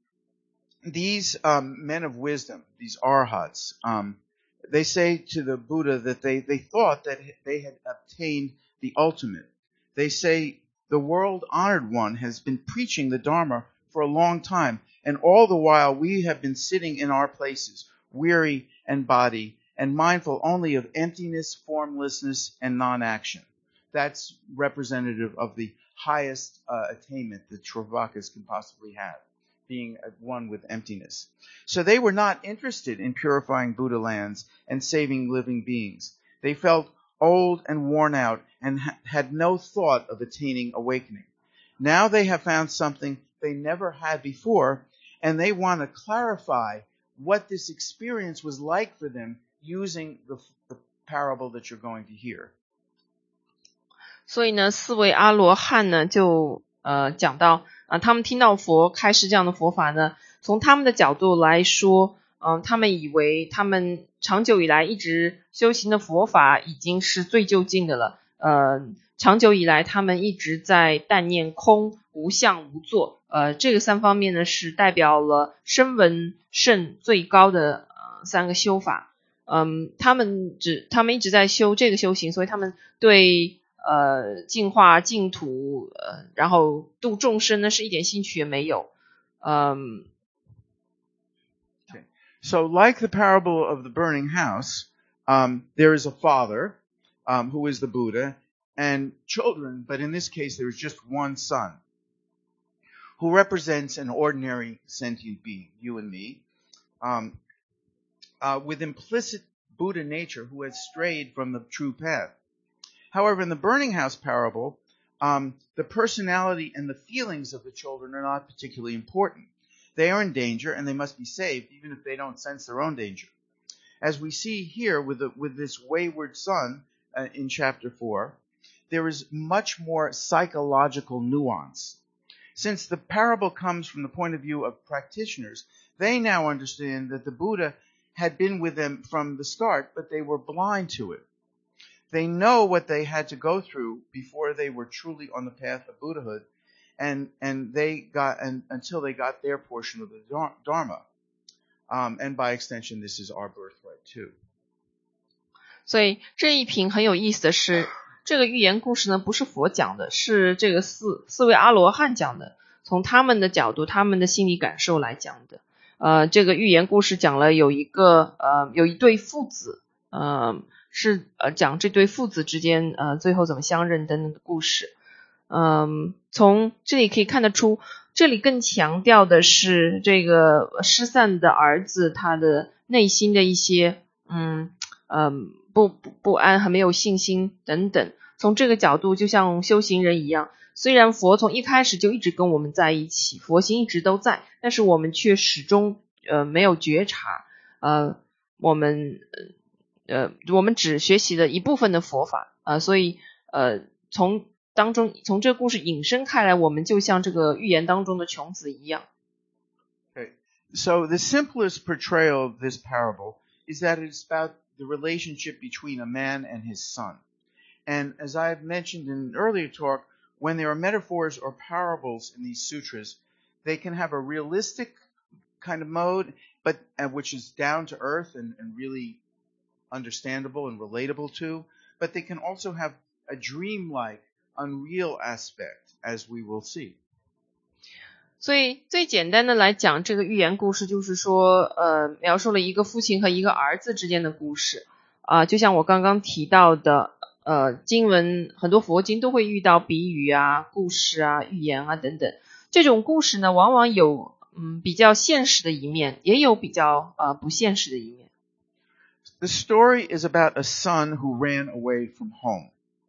these um, men of wisdom, these arhats, um, they say to the Buddha that they, they thought that they had obtained the ultimate. They say, the world-honored one has been preaching the Dharma for a long time, and all the while we have been sitting in our places, weary in body and mindful only of emptiness, formlessness, and non-action. That's representative of the highest uh, attainment that Shravakas can possibly have, being at one with emptiness. So they were not interested in purifying Buddha lands and saving living beings. They felt old and worn out and ha- had no thought of attaining awakening. Now they have found something they never had before, and they want to clarify what this experience was like for them using the, the parable that you're going to hear. 所以呢，四位阿罗汉呢就呃讲到啊、呃，他们听到佛开示这样的佛法呢，从他们的角度来说，嗯、呃，他们以为他们长久以来一直修行的佛法已经是最究竟的了，呃，长久以来他们一直在但念空、无相、无作，呃，这个三方面呢是代表了声闻圣最高的呃三个修法，嗯，他们只他们一直在修这个修行，所以他们对呃净化净土，呃，然后度众生呢是一点兴趣也没有，嗯。 So like the parable of the burning house, um, there is a father, um, who is the Buddha, and children, but in this case there is just one son, who represents an ordinary sentient being, you and me, um, uh, with implicit Buddha nature who has strayed from the true path. However, in the burning house parable, um, the personality and the feelings of the children are not particularly important. They are in danger and they must be saved even if they don't sense their own danger. As we see here with, the, with this wayward son uh, in chapter four, there is much more psychological nuance. Since the parable comes from the point of view of practitioners, they now understand that the Buddha had been with them from the start, but they were blind to it. They know what they had to go through before they were truly on the path of Buddhahood, and and they got and until they got their portion of the Dharma, um, and by extension, this is our birthright too. 所以这一品很有意思的是，这个寓言故事呢不是佛讲的，是这个四四位阿罗汉讲的，从他们的角度、他们的心理感受来讲的。呃，这个寓言故事讲了有一个呃有一对父子，呃是呃讲这对父子之间呃最后怎么相认等等的故事。嗯，从这里可以看得出，这里更强调的是这个失散的儿子他的内心的一些嗯嗯不不不安，很没有信心等等。从这个角度，就像修行人一样，虽然佛从一开始就一直跟我们在一起，佛心一直都在，但是我们却始终呃没有觉察，呃我们呃我们只学习了一部分的佛法，呃所以呃从当中从这个故事引申开来，我们就像这个寓言当中的穷子一样。 Okay. So the simplest portrayal of this parable is that it's about the relationship between a man and his son. And as I've mentioned in an earlier talk, when there are metaphors or parables in these sutras, they can have a realistic kind of mode, but uh, which is down to earth and, and really understandable and relatable to, but they can also have a dreamlike, unreal aspect, as we will see. 所以最简单的来讲，这个寓言故事就是说呃，描述了一个父亲和一个儿子之间的故事啊、呃，就像我刚刚提到的呃，经文很多佛经都会遇到比喻啊、故事啊、寓言啊等等。这种故事呢，往往有嗯比较现实的一面，也有比较呃不现实的一面。 The story is about a son who ran away from home.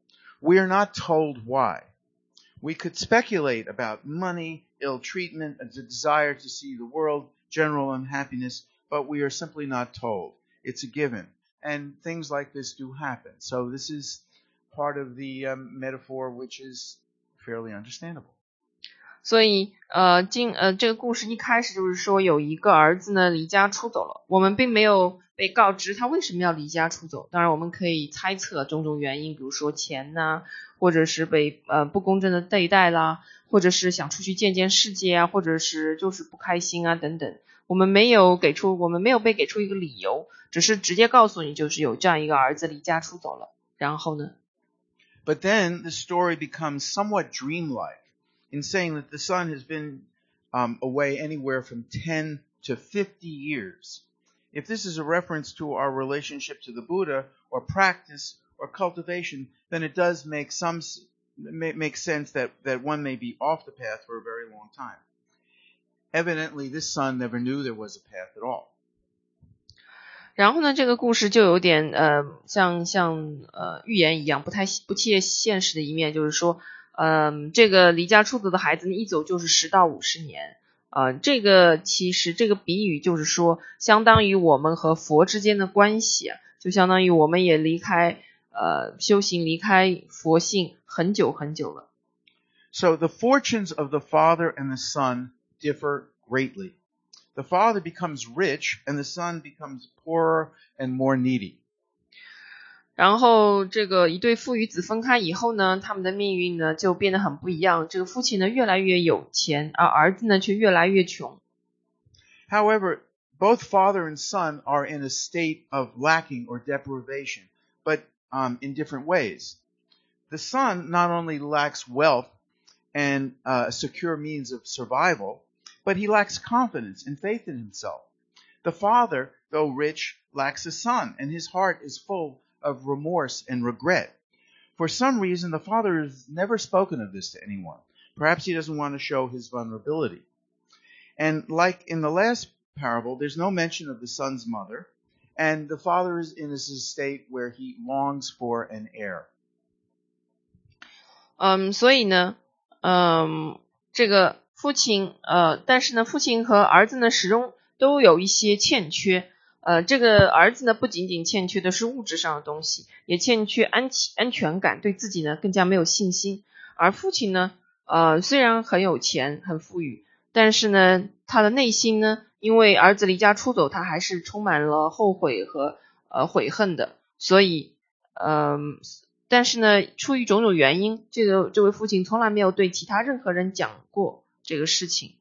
We are not told why. We could speculate about money, ill treatment, a desire to see the world, general unhappiness, but we are simply not told. It's a given. And things like this do happen. So this is part of the um, metaphor which is fairly understandable. 所以呃经呃这个故事一开始就是说有一个儿子呢离家出走了，我们并没有被告知他为什么要离家出走，当然我们可以猜测种种原因，比如说钱呐、啊，或者是被呃不公正的对待啦，或者是想出去见见世界啊，或者是就是不开心啊等等，我们没有给出我们没有被给出一个理由，只是直接告诉你就是有这样一个儿子离家出走了，然后呢 But then the story becomes somewhat dreamlike in saying that the son has been um, away anywhere from ten to fifty years. If this is a reference to our relationship to the Buddha or practice or cultivation, then it does make some make sense that, that one may be off the path for a very long time. Evidently, this son never knew there was a path at all. 然后呢，这个故事就有点呃，像像呃寓言一样，不太不切现实的一面，就是说，嗯、呃，这个离家出走的孩子一走就是十到五十年，呃，这个其实这个比喻就是说，相当于我们和佛之间的关系，就相当于我们也离开呃修行，离开佛性很久很久了。 So the fortunes of the father and the son differ greatly. The father becomes rich and the son becomes poorer and more needy. 然后这个一对父与子分开以后呢，他们的命运呢就变得很不一样。这个父亲呢越来越有钱，而儿子呢却越来越穷。 However, both father and son are in a state of lacking or deprivation, but um, in different ways. The son not only lacks wealth and uh, secure means of survival, but he lacks confidence and faith in himself. The father, though rich, lacks a son, and his heart is full of remorse and regret. For some reason, the father has never spoken of this to anyone. Perhaps he doesn't want to show his vulnerability. And like in the last parable, there's no mention of the son's mother, and the father is in a state where he longs for an heir. 嗯，所以呢，嗯，这个父亲，呃，但是呢，父亲和儿子呢，始终都有一些欠缺。呃，这个儿子呢，不仅仅欠缺的是物质上的东西，也欠缺安安全感，对自己呢更加没有信心。而父亲呢，呃，虽然很有钱，很富裕，但是呢，他的内心呢，因为儿子离家出走，他还是充满了后悔和呃悔恨的。所以，嗯、呃，但是呢，出于种种原因，这个这位父亲从来没有对其他任何人讲过这个事情。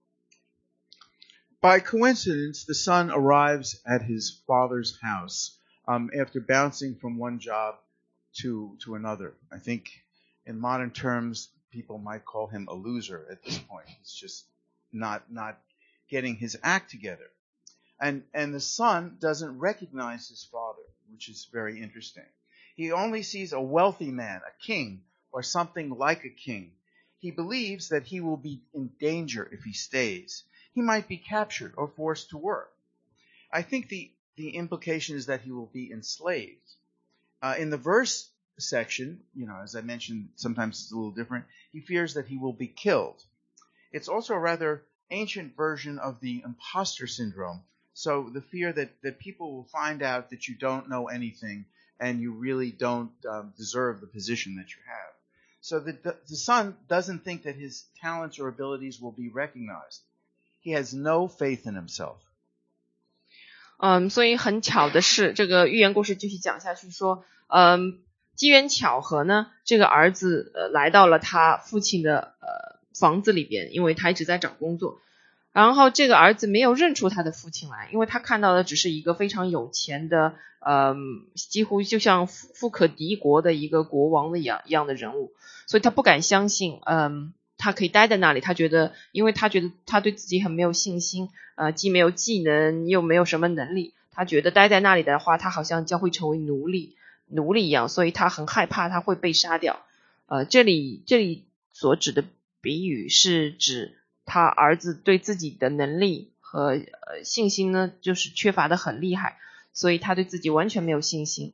By coincidence, the son arrives at his father's house um, after bouncing from one job to to another. I think in modern terms, people might call him a loser at this point. He's just not not getting his act together. And and the son doesn't recognize his father, which is very interesting. He only sees a wealthy man, a king, or something like a king. He believes that he will be in danger if he stays. He might be captured or forced to work. I think the, the implication is that he will be enslaved. Uh, in the verse section, you know, as I mentioned, sometimes it's a little different. He fears that he will be killed. It's also a rather ancient version of the imposter syndrome. So the fear that, that people will find out that you don't know anything and you really don't um, deserve the position that you have. So the, the, the son doesn't think that his talents or abilities will be recognized. He has no faith in himself. 嗯，所以很巧的是，这个寓言故事继续讲下去说，嗯，机缘巧合呢，这个儿子呃来到了他父亲的呃房子里边，因为他一直在找工作。然后这个儿子没有认出他的父亲来，因为他看到的只是一个非常有钱的，嗯，几乎就像富可敌国的一个国王的一样一样的人物，所以他不敢相信，嗯。他可以待在那里，他觉得，因为他觉得他对自己很没有信心，呃，既没有技能，又没有什么能力，他觉得待在那里的话，他好像将会成为奴隶，奴隶一样，所以他很害怕他会被杀掉。呃，这里这里所指的比喻是指他儿子对自己的能力和呃信心呢，就是缺乏的很厉害，所以他对自己完全没有信心。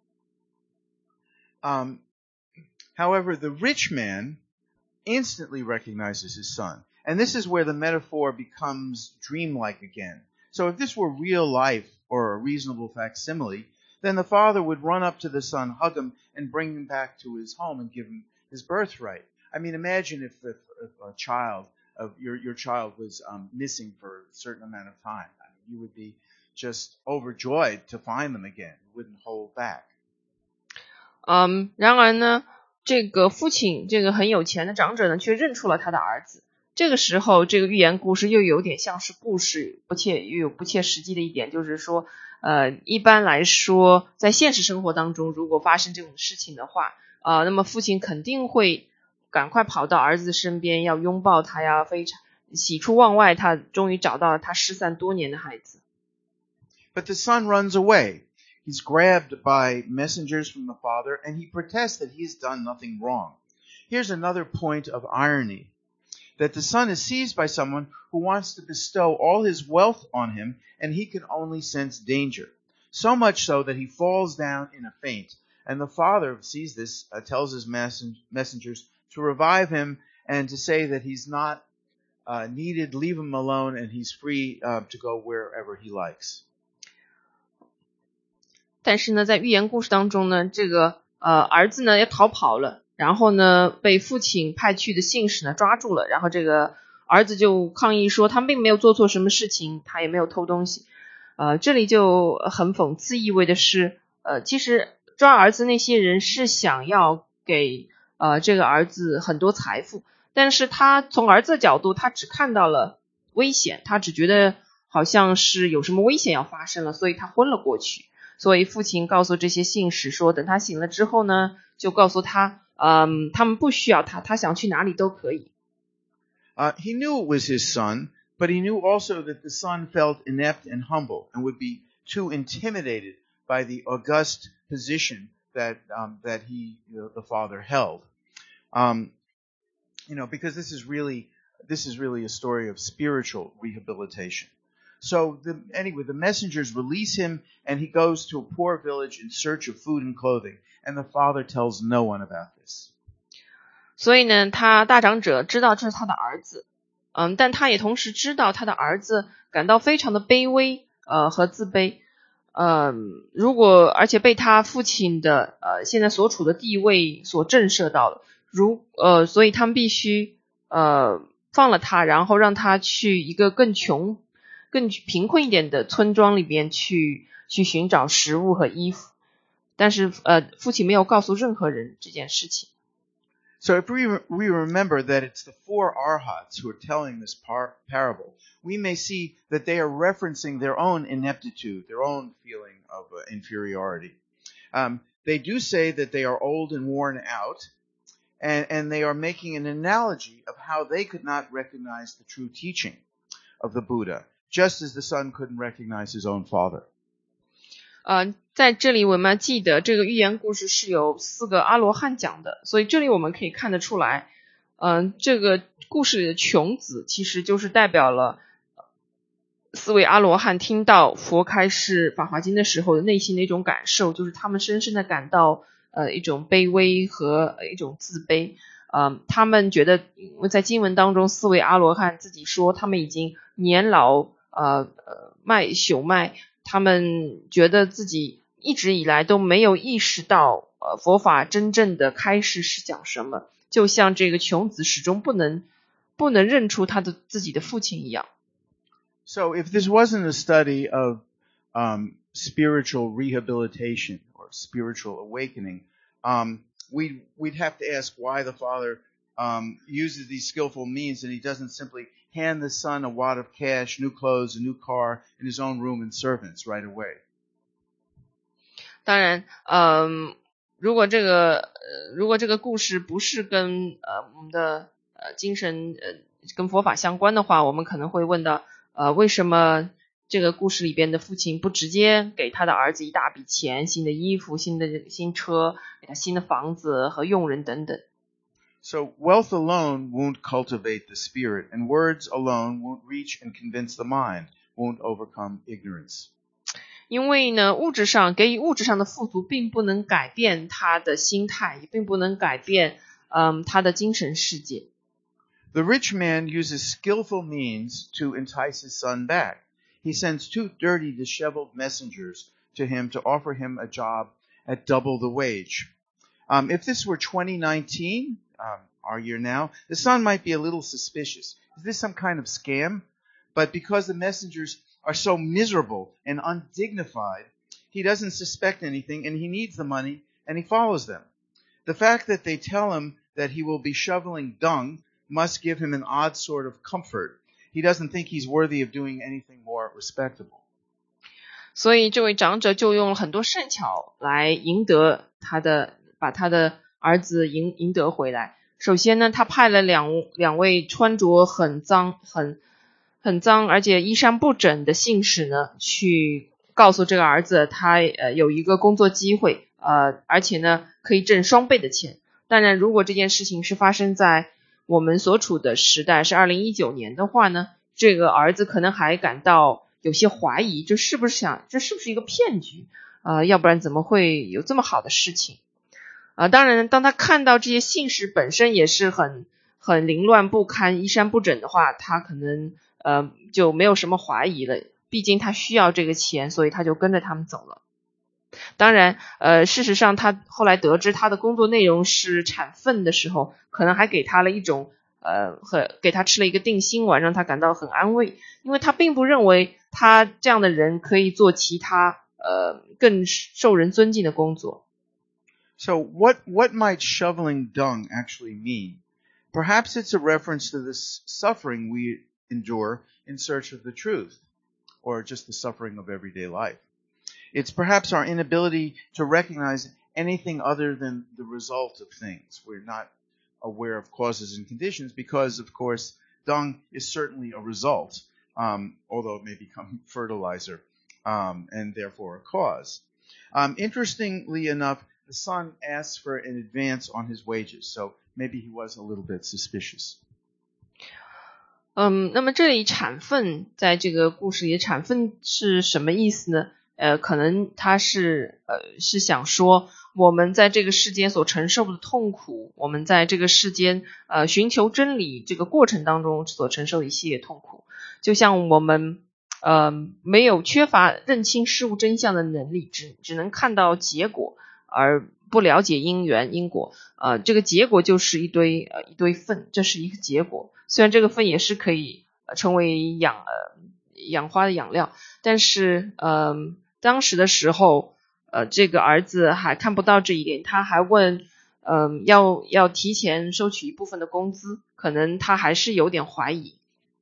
Um, however, the rich man instantly recognizes his son. And this is where the metaphor becomes dreamlike again. So if this were real life or a reasonable facsimile, then the father would run up to the son, hug him, and bring him back to his home and give him his birthright. I mean, imagine if, if, if a child, of your, your child was um, missing for a certain amount of time. I mean, you would be just overjoyed to find them again. You wouldn't hold back. 嗯，然而呢，这个父亲，这个很有钱的长者呢，却认出了他的儿子。这个时候，这个寓言故事又有点像是故事，不切又有不切实际的一点，就是说，呃，一般来说，在现实生活当中，如果发生这种事情的话，呃，那么父亲肯定会赶快跑到儿子身边，要拥抱他呀，非常喜出望外，他终于找到了他失散多年的孩子。 But the son runs away. He's grabbed by messengers from the father, and he protests that he has done nothing wrong. Here's another point of irony, that the son is seized by someone who wants to bestow all his wealth on him, and he can only sense danger. So much so that he falls down in a faint. And the father sees this, uh, tells his messen- messengers to revive him and to say that he's not uh, needed, leave him alone, and he's free uh, to go wherever he likes. 但是呢，在寓言故事当中呢，这个呃儿子呢要逃跑了，然后呢被父亲派去的信使呢抓住了，然后这个儿子就抗议说他并没有做错什么事情，他也没有偷东西。呃，这里就很讽刺意味的是，呃，其实抓儿子那些人是想要给呃这个儿子很多财富，但是他从儿子的角度，他只看到了危险，他只觉得好像是有什么危险要发生了，所以他昏了过去。所以父亲告诉这些信使说，等他醒了之后呢，就告诉他，嗯，他们不需要他，他想去哪里都可以。 Uh, he knew it was his son, but he knew also that the son felt inept and humble and would be too intimidated by the august position that um, that he, you know, the father held. Um, you know, because this is really this is really a story of spiritual rehabilitation. So the, anyway, the messengers release him, and he goes to a poor village in search of food and clothing, and the father tells no one about this. 所以呢，他大长者知道这是他的儿子，嗯，但他也同时知道他的儿子感到非常的卑微，呃和自卑，嗯，如果而且被他父亲的呃现在所处的地位所震慑到了，如呃，所以他们必须呃放了他，然后让他去一个更穷、更贫困一点的村庄里边去去寻找食物和衣服，但是呃父亲没有告诉任何人这件事情。 So if we, we remember that it's the four arhats who are telling this par- parable, we may see that they are referencing their own ineptitude, their own feeling of uh, inferiority. Um, they do say that they are old and worn out, and, and they are making an analogy of how they could not recognize the true teaching of the Buddha, just as the son couldn't recognize his own father. 呃，在这里我们要记得这个寓言故事是由四个阿罗汉讲的，所以这里我们可以看得出来，嗯、呃，这个故事里的穷子其实就是代表了四位阿罗汉听到佛开示法华经的时候的内心的一种感受，就是他们深深的感到呃一种卑微和一种自卑。呃，他们觉得在经文当中，四位阿罗汉自己说他们已经年老呃呃迈朽迈。他们觉得自己一直以来都没有意识到呃佛法真正的开示是讲什么，就像这个穷子始终不能不能认出他的自己的父亲一样。 So if this wasn't a study of um, spiritual rehabilitation or spiritual awakening, um, we'd, we'd have to ask why the father um, uses these skillful means and he doesn't simply hand the son a wad of cash, new clothes, a new car, in his own room and servants right away. 当然，嗯，如果这个呃如果这个故事不是跟呃我们的呃精神呃跟佛法相关的话，我们可能会问到呃为什么这个故事里边的父亲不直接给他的儿子一大笔钱、新的衣服、新的新车、给他新的房子和佣人等等。 So wealth alone won't cultivate the spirit, and words alone won't reach and convince the mind, won't overcome ignorance. 因为呢，物质上给予物质上的富足，并不能改变他的心态，也并不能改变嗯他的精神世界。 The rich man uses skillful means to entice his son back. He sends two dirty, disheveled messengers to him to offer him a job at double the wage. Um, if this were twenty nineteen, um, our year now, the son might be a little suspicious. Is this some kind of scam? But because the messengers are so miserable and undignified, he doesn't suspect anything and he needs the money and he follows them. The fact that they tell him that he will be shoveling dung must give him an odd sort of comfort. He doesn't think he's worthy of doing anything more respectable. 所以这位长者就用了很多善巧来赢得他的把他的儿子赢赢得回来。首先呢，他派了两两位穿着很脏很很脏而且衣衫不整的信使呢，去告诉这个儿子他呃有一个工作机会，呃而且呢可以挣双倍的钱。当然如果这件事情是发生在我们所处的时代是二零一九年的话呢，这个儿子可能还感到有些怀疑，这是不是想这是不是一个骗局啊、呃？要不然怎么会有这么好的事情啊、呃？当然当他看到这些信使本身也是很很凌乱不堪衣衫不整的话，他可能呃就没有什么怀疑了，毕竟他需要这个钱，所以他就跟着他们走了。当然呃，事实上他后来得知他的工作内容是产粪的时候，可能还给他了一种呃，和给他吃了一个定心丸，让他感到很安慰，因为他并不认为他这样的人可以做其他呃更受人尊敬的工作。 So what, what might shoveling dung actually mean? Perhaps it's a reference to the suffering we endure in search of the truth, or just the suffering of everyday life. It's perhaps our inability to recognize anything other than the result of things. We're not aware of causes and conditions because, of course, dung is certainly a result, um, although it may become fertilizer, um, and therefore a cause. Um, interestingly enough, the son asks for an advance on his wages, so maybe he was a little bit suspicious. 嗯，那么这里产粪在这个故事里产粪是什么意思呢？呃，可能他是呃是想说，我们在这个世间所承受的痛苦，我们在这个世间呃寻求真理这个过程当中所承受的一系列痛苦，就像我们呃没有缺乏认清事物真相的能力，只只能看到结果而不了解因缘因果，呃这个结果就是一堆呃一堆粪，这是一个结果。虽然这个粪也是可以呃成为养呃养花的养料，但是呃当时的时候呃这个儿子还看不到这一点，他还问嗯、呃、要要提前收取一部分的工资，可能他还是有点怀疑。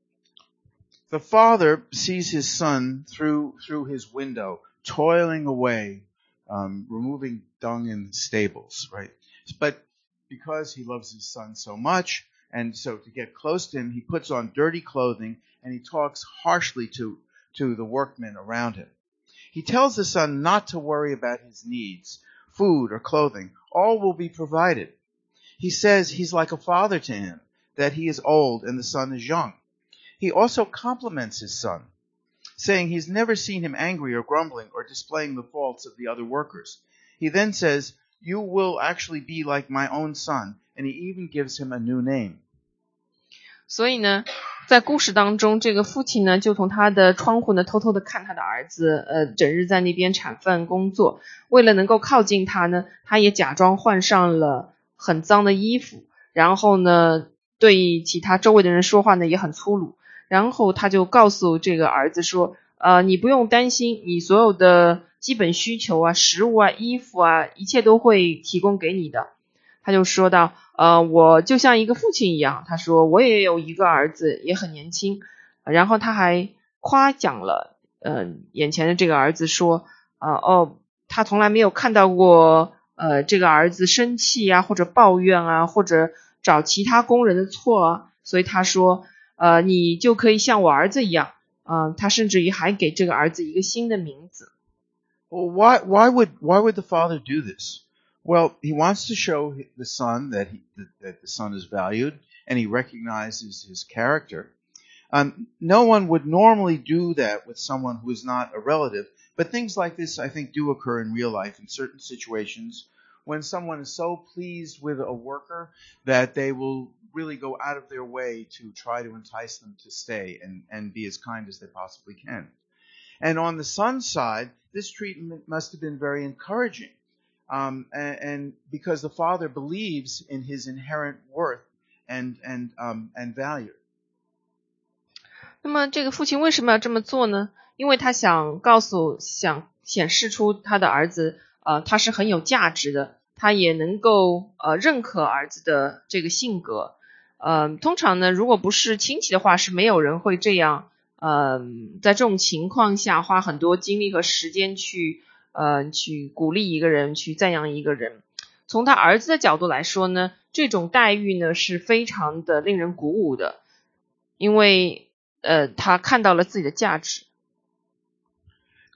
The father sees his son through through his window toiling away, um, removing dung in the stables, right? But because he loves his son so much, and so to get close to him, he puts on dirty clothing and he talks harshly to, to the workmen around him. He tells the son not to worry about his needs, food or clothing. All will be provided. He says he's like a father to him, that he is old and the son is young. He also compliments his son, saying he's never seen him angry or grumbling or displaying the faults of the other workers. He then says, "You will actually be like my own son," and he even gives him a new name. 所以呢在故事当中，这个父亲呢就从他的窗户呢偷偷的看他的儿子呃，整日在那边产粪工作，为了能够靠近他呢，他也假装换上了很脏的衣服，然后呢对其他周围的人说话呢也很粗鲁，然后他就告诉这个儿子说呃，你不用担心，你所有的基本需求啊，食物啊，衣服啊，一切都会提供给你的。他就说到呃，我就像一个父亲一样，他说我也有一个儿子，也很年轻，然后他还夸奖了呃眼前的这个儿子说呃哦，他从来没有看到过呃这个儿子生气啊，或者抱怨啊，或者找其他工人的错啊，所以他说呃你就可以像我儿子一样，嗯、呃，他甚至于还给这个儿子一个新的名字。 Well, why, why would, why would the father do this? Well, he wants to show the son that, he, that the son is valued and he recognizes his character. Um, no one would normally do that with someone who is not a relative, but things like this, I think, do occur in real life in certain situations when someone is so pleased with a worker that they will really go out of their way to try to entice them to stay and, and be as kind as they possibly can. And on the son's side, this treatment must have been very encouraging. Um, and, and because the father believes in his inherent worth and and um, and value. 那么这个父亲为什么要这么做呢？因为他想告诉，想显示出他的儿子，呃，他是很有价值的，他也能够呃认可儿子的这个性格。呃，通常呢，如果不是亲戚的话，是没有人会这样，呃，在这种情况下花很多精力和时间去。呃，去鼓励一个人，去赞扬一个人。从他儿子的角度来说呢，这种待遇呢是非常的令人鼓舞的，因为呃他看到了自己的价值。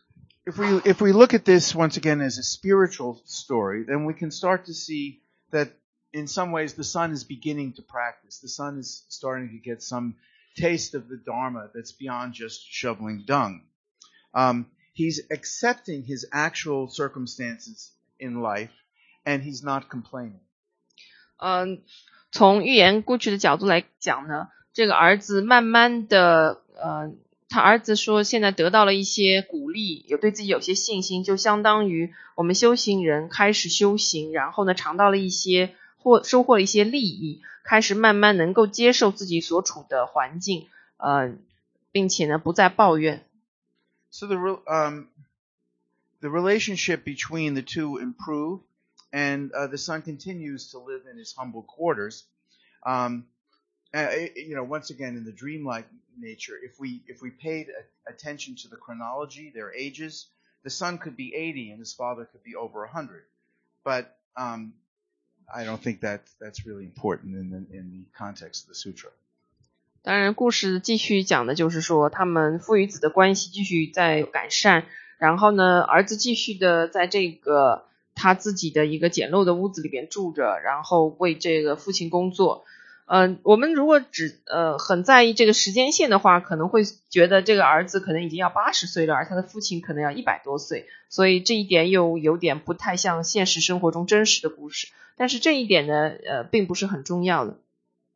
if we if we look at this once again as a spiritual story, then we can start to see that in some ways the son is beginning to practice. The son is starting to get some taste of the Dharma that's beyond just shoveling dung. Um, he's accepting his actual circumstances in life, and he's not complaining. 嗯，从寓言故事的角度来讲呢，这个儿子慢慢的，呃，他儿子说现在得到了一些鼓励，有对自己有些信心，就相当于我们修行人开始修行，然后呢尝到了一些或收获了一些利益，开始慢慢能够接受自己所处的环境，呃，并且呢不再抱怨。 So the um the relationship between the two improve, and uh, the son continues to live in his humble quarters. Um, uh, you know, once again in the dreamlike nature, if we if we paid a, attention to the chronology, their ages, the son could be eighty and his father could be over a hundred. But um, I don't think that that's really important in the in the context of the sutra. 当然故事继续讲的就是说他们父与子的关系继续在改善，然后呢儿子继续的在这个他自己的一个简陋的屋子里边住着，然后为这个父亲工作。呃我们如果只呃很在意这个时间线的话，可能会觉得这个儿子可能已经要八十岁了，而他的父亲可能要一百多岁，所以这一点又有点不太像现实生活中真实的故事，但是这一点呢呃并不是很重要的。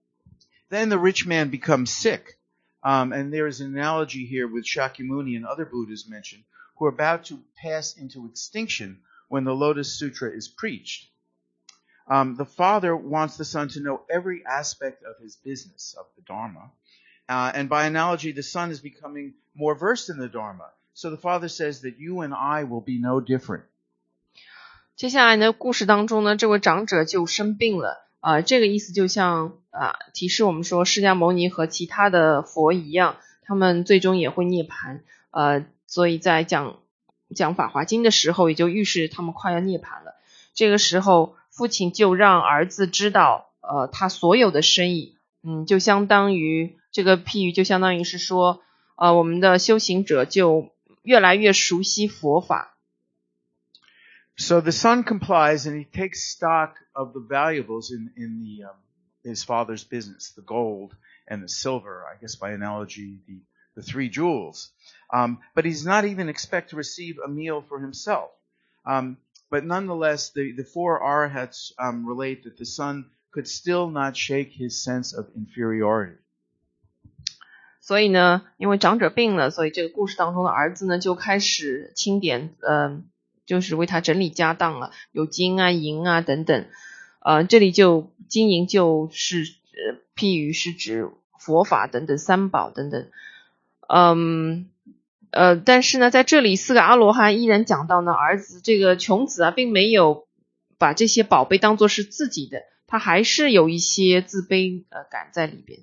Then the rich man becomes sick. Um, and there is an analogy here with Shakyamuni and other Buddhas mentioned, who are about to pass into extinction when the Lotus Sutra is preached. Um, the father wants the son to know every aspect of his business, of the Dharma. Uh, and by analogy, the son is becoming more versed in the Dharma. So the father says that you and I will be no different. 接下来呢，故事当中呢，这位长者就生病了。呃，这个意思就像啊、呃、提示我们说，释迦牟尼和其他的佛一样，他们最终也会涅槃。呃，所以在讲讲法华经的时候，也就预示他们快要涅槃了。这个时候，父亲就让儿子知道，呃，他所有的生意，嗯，就相当于这个譬喻，就相当于是说，呃，我们的修行者就越来越熟悉佛法。 So the son complies, and he takes stock of the valuables in, in the um, his father's business, the gold and the silver, I guess by analogy, the, the three jewels. Um, but he does not even expect to receive a meal for himself. Um, but nonetheless, the, the four arahats um, relate that the son could still not shake his sense of inferiority. 所以呢，因为长者病了，所以这个故事当中的儿子呢就开始清点，呃就是为他整理家当了，有金啊银啊等等。呃这里就金银就是呃譬喻是指佛法等等三宝等等。嗯呃但是呢在这里四个阿罗汉依然讲到呢，儿子这个穷子啊并没有把这些宝贝当作是自己的，他还是有一些自卑呃感在里边。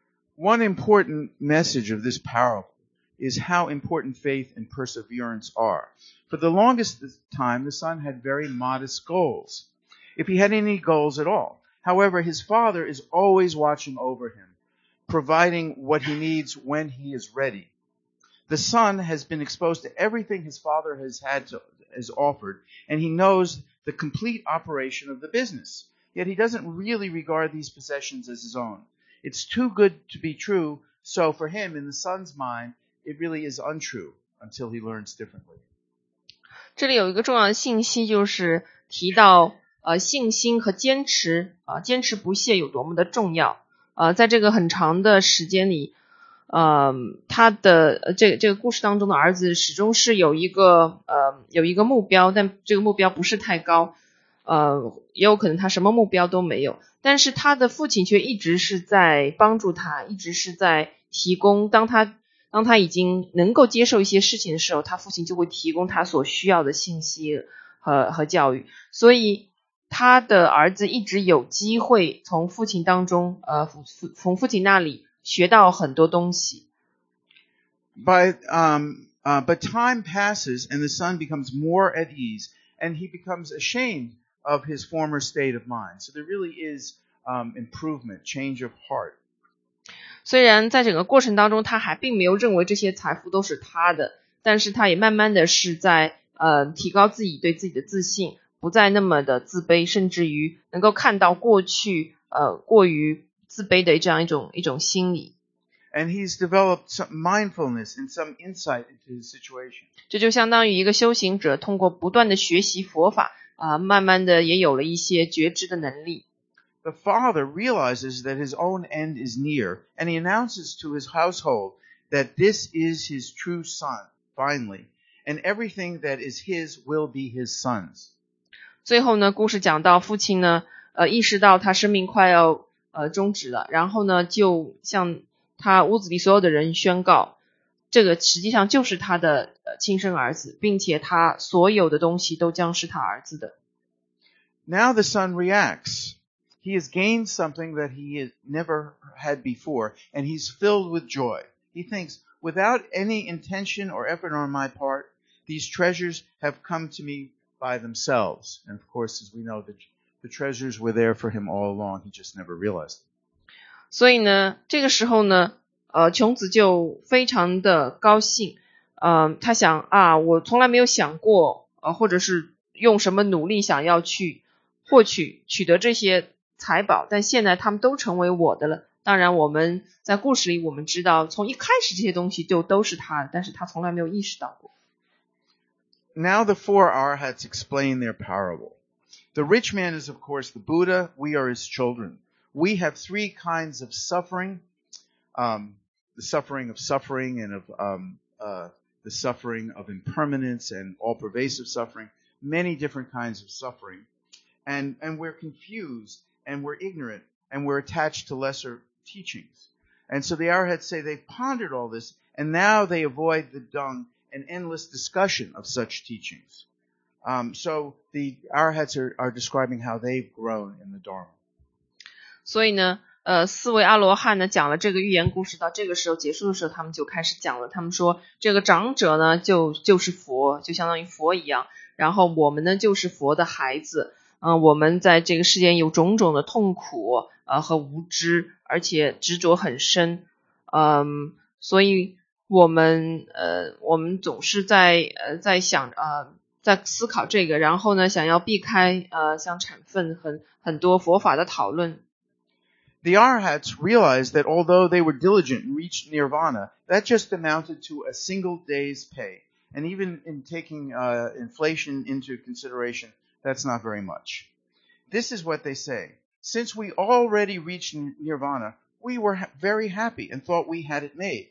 One important message of this parable is how important faith and perseverance are. For the longest time, the son had very modest goals, if he had any goals at all. However, his father is always watching over him, providing what he needs when he is ready. The son has been exposed to everything his father has had to, has offered, and he knows the complete operation of the business. Yet he doesn't really regard these possessions as his own. It's too good to be true, so for him, in the son's mind, it really is untrue until he learns differently. 这里有一个重要的信息，就是提到呃信心和坚持啊、呃，坚持不懈有多么的重要。呃，在这个很长的时间里，呃，他的呃这个这个故事当中的儿子始终是有一个呃有一个目标，但这个目标不是太高，呃，也有可能他什么目标都没有，但是他的父亲却一直是在帮助他，一直是在提供，当他当他已经能够接受一些事情的时候，他父亲就会提供他所需要的信息和和教育，所以他的儿子一直有机会从父亲当中呃从父亲那里学到很多东西。 But, um, uh, but time passes and the son becomes more at ease and he becomes ashamed of his former state of mind. So there really is um, improvement, change of heart. 虽然在整个过程当中他还并没有认为这些财富都是他的， 但是他也慢慢的是在呃提高自己对自己的自信，不再那么的自卑，甚至于能够看到过去呃过于自卑的这样一种一种心理。 And he's developed some mindfulness and some insight into his situation. 这就相当于一个修行者通过不断的学习佛法啊、呃，慢慢的也有了一些觉知的能力。 The father realizes that his own end is near, and he announces to his household that this is his true son, finally, and everything that is his will be his son's. 最后呢，故事讲到父亲呢，呃，意识到他生命快要呃终止了，然后呢，就向他屋子里所有的人宣告，这个实际上就是他的呃亲生儿子，并且他所有的东西都将是他儿子的。 Now the son reacts. He has gained something that he has never had before, and he's filled with joy. He thinks, without any intention or effort on my part, these treasures have come to me by themselves. And of course, as we know, the, the treasures were there for him all along. He just never realized it. 所以呢，这个时候呢，呃，琼子就非常的高兴，呃，他想啊，我从来没有想过，呃，或者是用什么努力想要去获取取得这些财宝，但现在他们都成为我的了。当然我们在故事里我们知道，从一开始这些东西就都是他的，但是他从来没有意识到过。 Now the four arhats explain their parable. The rich man is, of course, the Buddha. We are his children. We have three kinds of suffering, um, the suffering of suffering and of um, uh, the suffering of impermanence and all-pervasive suffering, many different kinds of suffering. And, and we're confused, and we're ignorant, and we're attached to lesser teachings. And so the arhats say they've pondered all this, and now they avoid the dung and endless discussion of such teachings. Um, so the arhats are, are describing how they've grown in the Dharma. 所以呢，呃，四位阿罗汉呢讲了这个寓言故事，到这个时候结束的时候，他们就开始讲了。他们说，这个长者呢，就就是佛，就相当于佛一样。然后我们呢，就是佛的孩子。嗯、呃，我们在这个世间有种种的痛苦，呃和无知，而且执着很深。嗯，所以我们呃，我们总是在呃在想呃。在思考这个，然后呢，想要避开呃像禅分很很多佛法的讨论。 The arhats realized that although they were diligent and reached nirvana, that just amounted to a single day's pay. And even in taking uh, inflation into consideration, that's not very much. This is what they say. Since we already reached nirvana, we were ha- very happy and thought we had it made.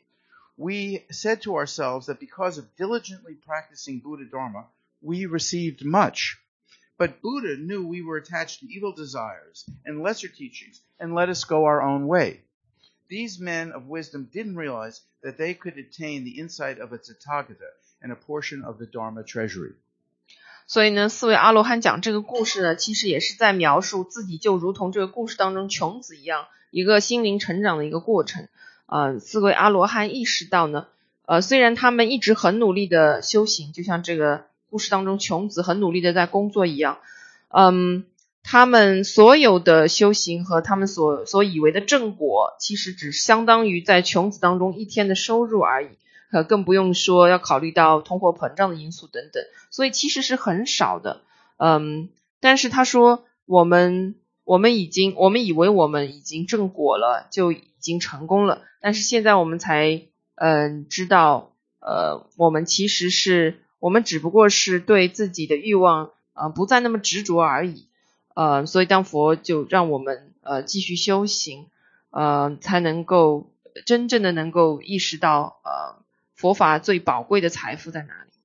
We said to ourselves that because of diligently practicing Buddha Dharma, we received much. But Buddha knew we were attached to evil desires and lesser teachings and let us go our own way. These men of wisdom didn't realize that they could attain the insight of a Tathagata and a portion of the Dharma treasury. 所以呢，四位阿罗汉讲这个故事呢，其实也是在描述自己就如同这个故事当中穷子一样，一个心灵成长的一个过程。呃，四位阿罗汉意识到呢，呃，虽然他们一直很努力的修行，就像这个故事当中穷子很努力的在工作一样，嗯，他们所有的修行和他们所所以为的正果，其实只相当于在穷子当中一天的收入而已，呃，更不用说要考虑到通货膨胀的因素等等，所以其实是很少的。嗯，但是他说，我们我们已经我们以为我们已经正果了，就已经成功了，但是现在我们才嗯知道，呃，我们其实是。我们只不过是对自己的欲望呃不再那么执着而已，呃所以当佛就让我们呃继续修行，呃才能够真正的能够意识到呃佛法最宝贵的财富在哪里。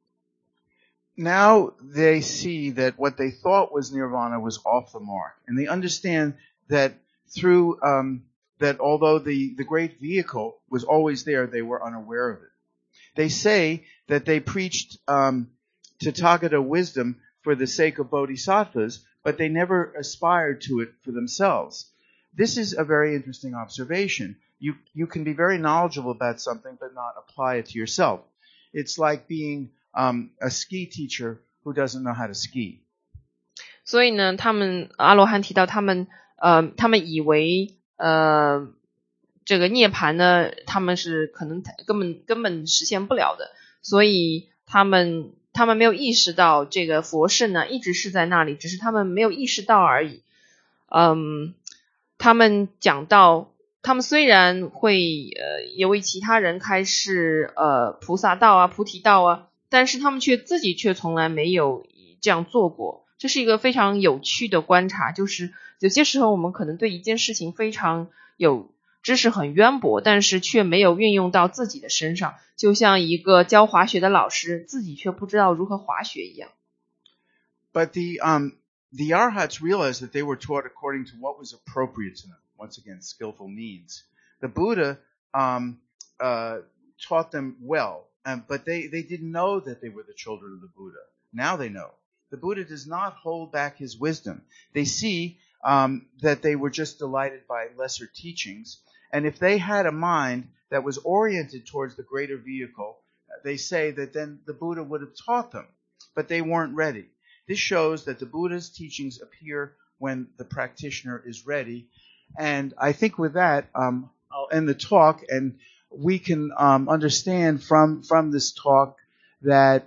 Now they see that what they thought was nirvana was off the mark, and they understand that through um that although the the great vehicle was always there, they were unaware of it. They say that they preached um, Tathagata wisdom for the sake of bodhisattvas, but they never aspired to it for themselves. This is a very interesting observation. You you can be very knowledgeable about something, but not apply it to yourself. It's like being um, a ski teacher who doesn't know how to ski. 所以呢，他们阿罗汉提到他们呃，他们以为呃。这个涅槃呢，他们是可能根本根本实现不了的， 所以他们他们没有意识到这个佛圣呢一直是在那里，只是他们没有意识到而已。嗯，他们讲到他们虽然会呃也为其他人开示呃菩萨道啊菩提道啊，但是他们却自己却从来没有这样做过。这是一个非常有趣的观察，就是有些时候我们可能对一件事情非常有知识很渊博，但是却没有运用到自己的身上，就像一个教滑雪的老师自己却不知道如何滑雪一样。 But the um the arhats realized that they were taught according to what was appropriate to them. Once again, skillful means. The Buddha um uh taught them well, um, but they they didn't know that they were the children of the Buddha. Now they know. The Buddha does not hold back his wisdom. They see um that they were just delighted by lesser teachings, and if they had a mind that was oriented towards the greater vehicle, they say that then the Buddha would have taught them, but they weren't ready. This shows that the Buddha's teachings appear when the practitioner is ready. And I think with that, um, I'll end the talk, and we can um, understand from from this talk that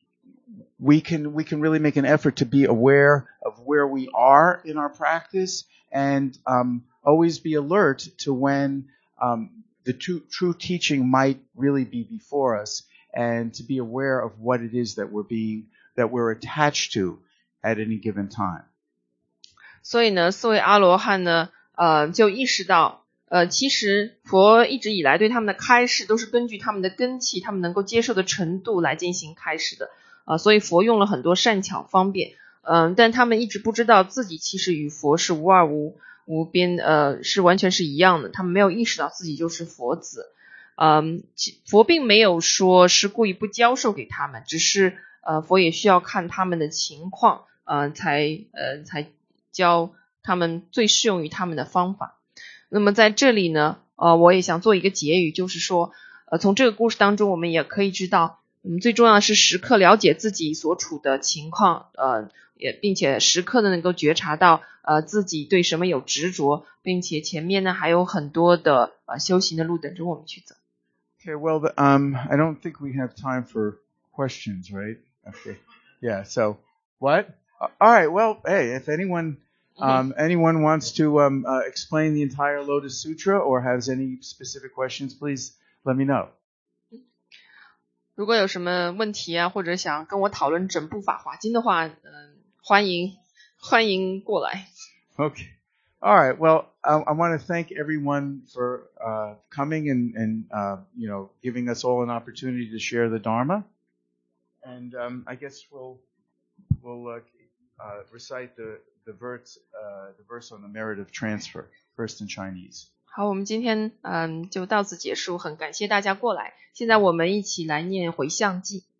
we can we can really make an effort to be aware of where we are in our practice, and um, always be alert to when um, the true, true teaching might really be before us, and to be aware of what it is that we're being that we're attached to at any given time. 所以呢，四位阿罗汉呢，呃，就意识到，呃，其实佛一直以来对他们的开示都是根据他们的根器、他们能够接受的程度来进行开示的，啊、呃，所以佛用了很多善巧方便，嗯、呃，但他们一直不知道自己其实与佛是无二无无边，呃，是完全是一样的，他们没有意识到自己就是佛子，嗯、呃，佛并没有说是故意不教授给他们，只是呃，佛也需要看他们的情况，呃，才呃才教他们最适用于他们的方法。那么在这里呢，呃，我也想做一个结语，就是说，呃，从这个故事当中，我们也可以知道，嗯，最重要的是时刻了解自己所处的情况，呃，也并且时刻的能够觉察到，呃，自己对什么有执着，并且前面呢还有很多的呃修行的路等着我们去走。 Okay, well, the, um, I don't think we have time for questions, right? Okay. Yeah. So, what? Uh, all right. Well, hey, if anyone, um, anyone wants to um, uh, explain the entire Lotus Sutra or has any specific questions, please let me know. 如果有什么问题啊，或者想跟我讨论整部《法华经》的话，嗯、呃，欢迎欢迎过来。 Okay. All right. Well, I, I want to thank everyone for uh, coming and, and uh, you know, giving us all an opportunity to share the Dharma. And um, I guess we'll we'll uh, uh, recite the the verse uh, the verse on the merit of transfer first in Chinese. 好，我们今天嗯就到此结束，很感谢大家过来。现在我们一起来念回向偈。